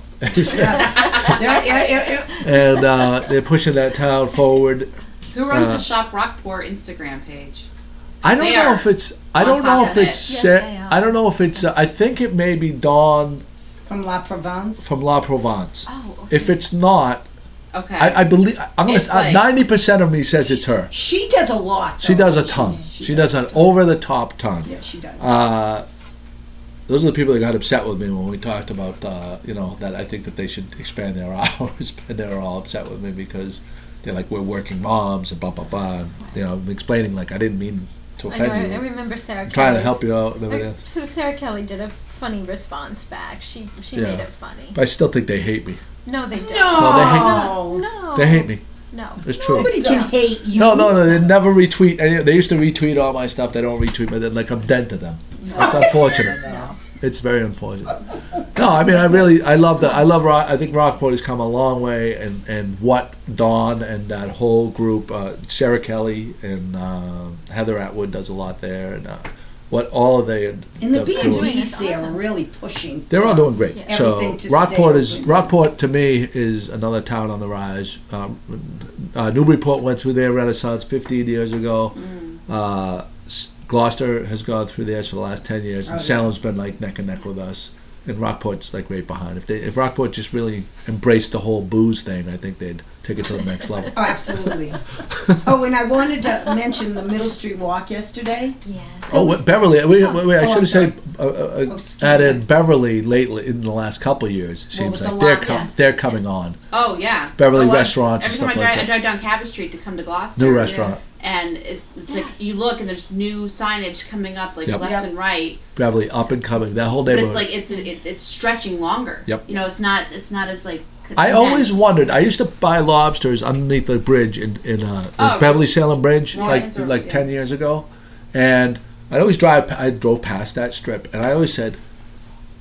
yeah, yeah, yeah, yeah. And uh, they're pushing that town forward. Who runs Uh, the Shop Rockport Instagram page? I don't They know are if it's. I on don't know top if of it. it's. Yes, Sa- they are. I don't know if it's. Uh, I think it may be Dawn From La Provence. from La Provence. Oh. Okay. If it's not, Okay. I, I believe. I'm gonna. It's like- Ninety percent of me says it's her. She does a lot. She though. does a ton. She does an over the top ton. Yeah, she does. Uh, those are the people that got upset with me when we talked about, uh, you know, that I think that they should expand their hours, and they were all upset with me because they're like, we're working moms and blah blah blah. And, you know, I'm explaining like I didn't mean to I, know, offend I, you. I remember Sarah. I'm trying to Kelly's- help you out and everything I- else. So Sarah Kelly did a funny response back. She she Yeah. made it funny. But I still think they hate me. No, they don't. No, they hate me. No, no. They hate me. No. It's true. Nobody can hate you. No, no, no. They never retweet. Any, they used to retweet all my stuff. They don't retweet me. They're like I'm dead to them. It's unfortunate. No. It's very unfortunate. No, I mean I really I love that. I love Rock. I think Rockport has come a long way, and and what Dawn and that whole group, uh, Sarah Kelly and uh, Heather Atwood does a lot there, and uh, what all of they And the B and doing B's is there are awesome. really pushing. They're all doing great. Yeah. So Everything to Rockport stay is open. Rockport to me is another town on the rise. Um, uh, Newburyport went through their renaissance fifteen years ago. Mm. Uh, S- Gloucester has gone through theirs for the last ten years, and Oh, yeah. Salem's been like neck and neck with us. And Rockport's like right behind. If they if Rockport just really embraced the whole booze thing, I think they'd take it to the next level. Oh, absolutely. Oh, and I wanted to mention the Middle Street Walk yesterday. Yeah. Oh, what, Beverly. Wait, wait, wait, I Oh, should have I'm said uh, uh, Oh, excuse added me. Beverly lately in the last couple of years. It What seems was like the they're lot? com- Yes. they're coming on. Oh yeah. Beverly Oh, I- restaurants and Every time stuff I drive, like I that. drive down Cabot Street to come to Gloucester. New restaurant. And it, it's like you look and there's new signage coming up like Yep. left Yep. and right, Beverly up and coming. That whole but neighborhood. it's like it's it, it's stretching longer. Yep. You know, it's not it's not as like. I always condensed. wondered. I used to buy lobsters underneath the bridge in in, uh, in Oh, Beverly Salem Bridge, Right. like It's a- like yeah. ten years ago, and I always drive. I drove past that strip, and I always said,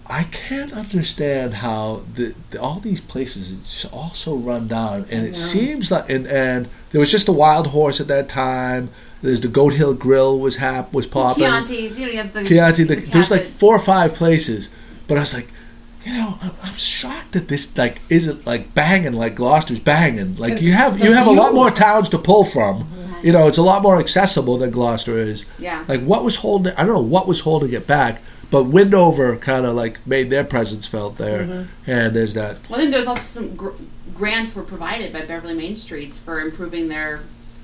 I can't understand how the, the all these places it's all so run down, and it seems like and, and there was just a Wild Horse at that time. There's the Goat Hill Grill was hap was popping. Chianti, you know, you have the Chianti, the, the there's like cafe. four or five places, but I was like, you know, I'm, I'm shocked that this like isn't like banging like Gloucester's banging. Like 'Cause you it's have the you have a lot view. more towns to pull from. You know, it's a lot more accessible than Gloucester is. Yeah. Like what was holding? I don't know what was holding it back, but Windover kind of like made their presence felt there, Mm-hmm. and there's that. Well, I think there's also some gr- grants were provided by Beverly Main Streets for improving their.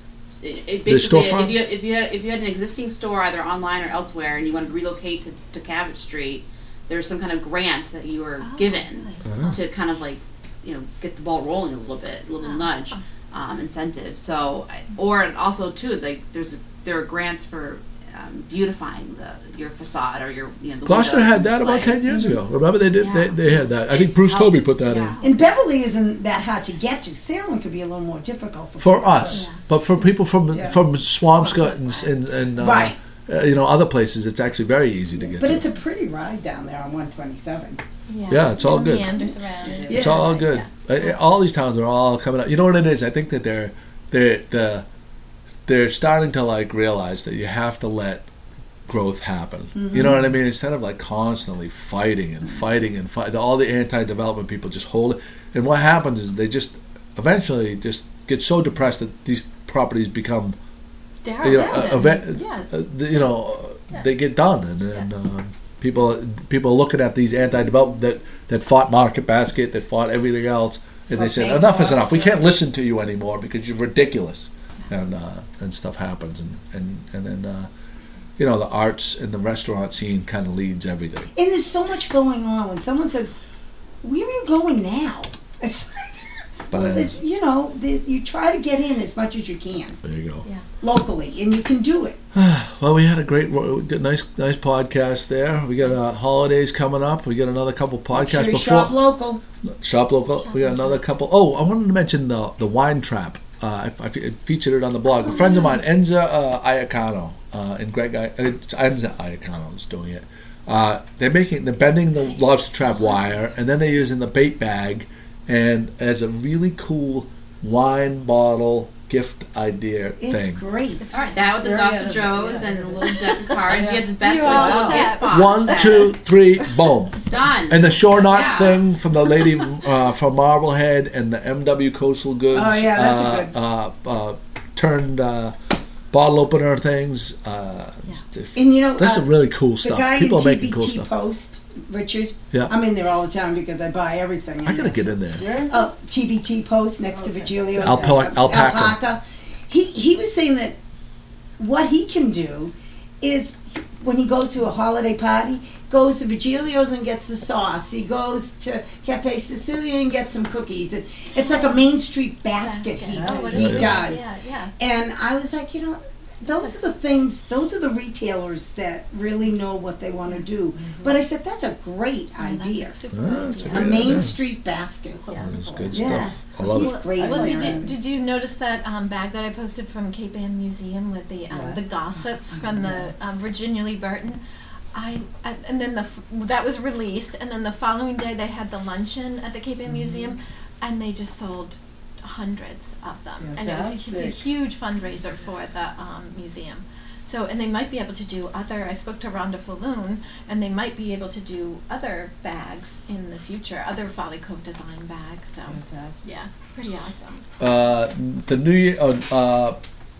It, it basically, storefronts? if you if you had, if you had an existing store either online or elsewhere, and you wanted to relocate to, to Cabot Street, there's some kind of grant that you were given to kind of like, you know, get the ball rolling a little bit, a little nudge, um, incentive. So, I- or also too, like there's a, there are grants for um, beautifying the your facade or your you know. The Gloucester windows had and that about ten displays. years ago. Remember they did they, Yeah. they had that. I It think Bruce Toby helps, put that yeah. in. And Beverly isn't that hard to get to. Salem could be a little more difficult for For people. us, but for people from Yeah. from Swampscott and and, and uh, Right. uh, you know other places, it's actually very easy to get But to. it's a pretty ride down there on one twenty-seven. Yeah, it's all good. Meanders around. and- It's Yeah. all good. Uh, All these towns are all coming up. You know what it is? I think that they're they're the they're starting to like realize that you have to let growth happen. You know what I mean? Instead of like constantly fighting and fighting and fight, all the anti-development people just hold it. And what happens is they just eventually just get so depressed that these properties become Daryl you know, Landon. uh, event, Yeah. uh, the- you know, they get done, and, and um, people people are looking at these anti-development that that fought Market Basket, that fought everything else, and they Fought said Bank enough is Loss, enough. We yeah. can't listen to you anymore because you're ridiculous, and uh, and stuff happens, and and and then uh, you know the arts and the restaurant scene kind of leads everything. And there's so much going on. When someone said, "Where are you going now?" It's like, But well, uh, it's, you know, there- you try to get in as much as you can there you go. Yeah. locally, and you can do it. Well, we had a great, good, nice, nice podcast there. We got uh, holidays coming up. We got another couple podcasts Sure, you before. shop local. Shop local. We got another couple. Oh, I wanted to mention the the wine trap. Uh, I, I fe- featured it on the blog. Friends of mine, Enza uh, Iacano uh, and Greg. I, it's Enza Iacano is doing it. Uh, they're making, they're bending the lobster trap wire, and then they're using the bait bag, and as a really cool wine bottle gift idea It's thing. great. All right, that with the Very Gloucester good. Joe's Yeah. and a little deck of cards. You had the best You're little all gift set. box One, set. two, three, boom. Done. And the shore knot Yeah. thing from the lady uh, from Marblehead and the M W Coastal Goods. Oh, yeah, that's a uh, good- Uh, uh, turned uh, bottle opener things. Uh, it's- And you know, that's uh, some really cool the stuff. guy People are in making T B T cool stuff. Post, Richard. Yeah. I'm in there all the time because I buy everything. I gotta get in there. Where is Oh, this? T B T Post next to Virgilio's. Alpa- alpaca. Alpaca. He he was saying that what he can do is when he goes to a holiday party, goes to Virgilio's and gets the sauce. He goes to Cafe Sicilia and gets some cookies. It, it's like a Main Street basket he, Oh, what he is it? does. Yeah, yeah. And I was like, you know, those are the things, those are the retailers that really know what they want to do. But I said, that's a great Yeah, that's idea. a super Ah, that's a A great Main idea. Street basket. Yeah. It's good Yeah. stuff. I love He's it. great. Well, on did there. you did you notice that um, bag that I posted from Cape Ann Museum with the um, the Yes. gossips from the um, Virginia Lee Burton? I, I and then the f- that was released, and then the following day they had the luncheon at the Cape Ann Museum, and they just sold hundreds of them, and it was it's a Fantastic. huge fundraiser for the um, museum. So, and they might be able to do other. I spoke to Rhonda Falloon, and they might be able to do other bags in the future, other Folly Cove design bags. So, Fantastic. yeah, pretty awesome. Uh, the New Year, uh, uh,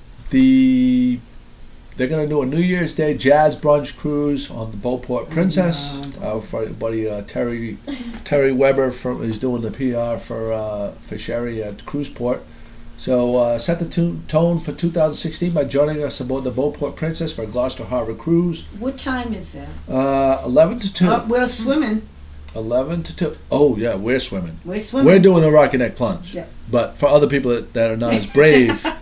the they're gonna do a New Year's Day jazz brunch cruise on the Beauport Princess. Our fr- buddy uh, Terry Terry Weber from is doing the P R for uh, for Sherry at Cruiseport. So uh, set the tune, tone for two thousand sixteen by joining us aboard the Beauport Princess for a Gloucester Harbor cruise. What time is that? Uh, eleven to two. Uh, we're swimming. eleven to two. Oh yeah, we're swimming. We're swimming. We're doing the Rocky Neck plunge. Yeah. But for other people that, that are not as brave,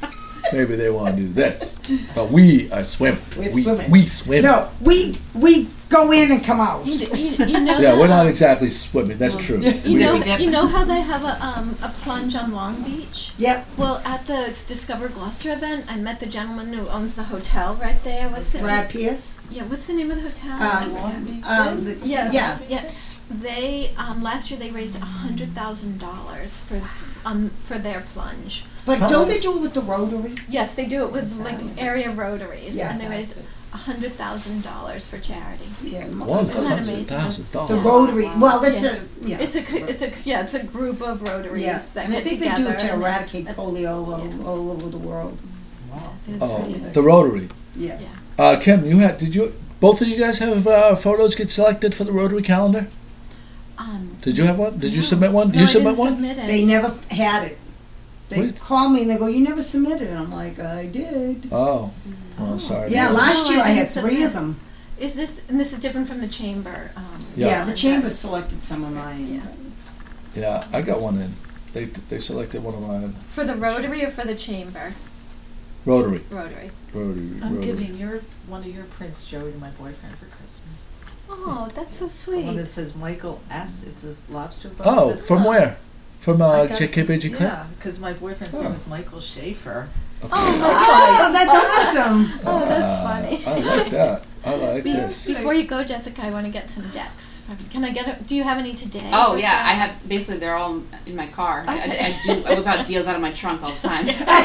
maybe they want to do this. But we are swimming. We're we, swimming. We swim. No, we we go in and come out. You, you, you know Yeah, that, we're not exactly swimming. That's true. You We- know, we dip. you know how they have a um, a plunge on Long Beach? Yep. Well, at the Discover Gloucester event, I met the gentleman who owns the hotel right there. What's the Brad Pierce. Yeah, what's the name of the hotel? Um, Long Beach Um, the, yeah, yeah. yeah. They um, last year they raised a hundred thousand dollars for um for their plunge. But don't they do it with the Rotary? Yes, they do it with like area rotaries, Yeah. and they raised a hundred thousand dollars for charity. Yeah. One Isn't that amazing? hundred thousand The dollars. Rotary. Well, it's Yeah. a yeah. It's a c- it's a yeah it's a group of rotaries yeah. that And I get think they together. do it to and- eradicate and- polio all, Yeah. all over the world. Wow. It's Oh, really the Rotary. Yeah. Yeah. Uh, Kim, you had did you both of you guys have uh, photos get selected for the Rotary calendar? Um, Did you have one? Did you no. submit one? No, you I submit didn't one? Submit it. They never had it. They What? call me and they go, "You never submitted." And I'm like, "I did." Oh, well, sorry. Yeah, No, last no, year I I had didn't three submit. of them. Is this and this is different from the chamber? Um, Yeah. Yeah, the chamber selected some of mine. Yeah. Yeah, I got one in. They they selected one of mine. For the Rotary or for the chamber? Rotary. Rotary. Rotary. I'm Rotary. giving your one of your prints, Joey, to my boyfriend for Christmas. Oh, that's so The one sweet. that says Michael S. It's a lobster boat. Oh, That's from not- where? From I uh, got J it K B G from- Clip? Yeah, because my boyfriend's Oh. name is Michael Schaefer. Oh, Oh, that's awesome. Oh, that's Uh, funny. I like that. I like Be- this. Before you go, Jessica, I want to get some decks. Can I get it? Do you have any today? Oh or yeah, so? I have basically they're all in my car. I, Okay. I, I do I whip out deals out of my trunk all the time.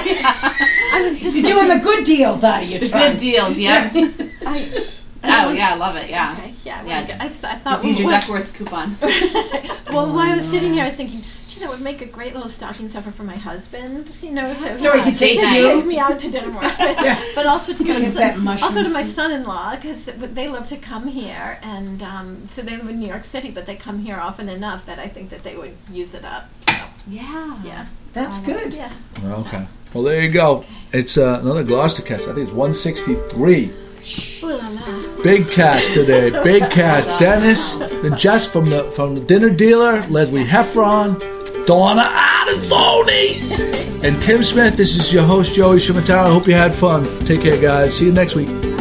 I was just You're doing the good deals out of your Good trunk. deals, yeah. I, Oh yeah, I love it. Yeah. Okay, yeah. Yeah. Yeah. I, I thought. Let's use your well, Duckworth's coupon. well, while I was sitting here, I was thinking, gee, that would make a great little stocking stuffer for my husband. You know, so, So he could take to you? take me out to dinner more often. But also to my Get son, that mushroom also to my soup. son-in-law, because they love to come here, and um, so they live in New York City, but they come here often enough that I think that they would use it up. So Yeah. yeah, That's good. yeah. Okay. Well, there you go. It's uh, another Gloucester cast. I think it's one sixty-three. Ooh la la. Big cast today. Big cast. Dennis, and Jess from the from the dinner dealer, Leslie Heffron, Donna Addisoni, and Kim Smith. This is your host, Joey Shimatara. I hope you had fun. Take care, guys. See you next week.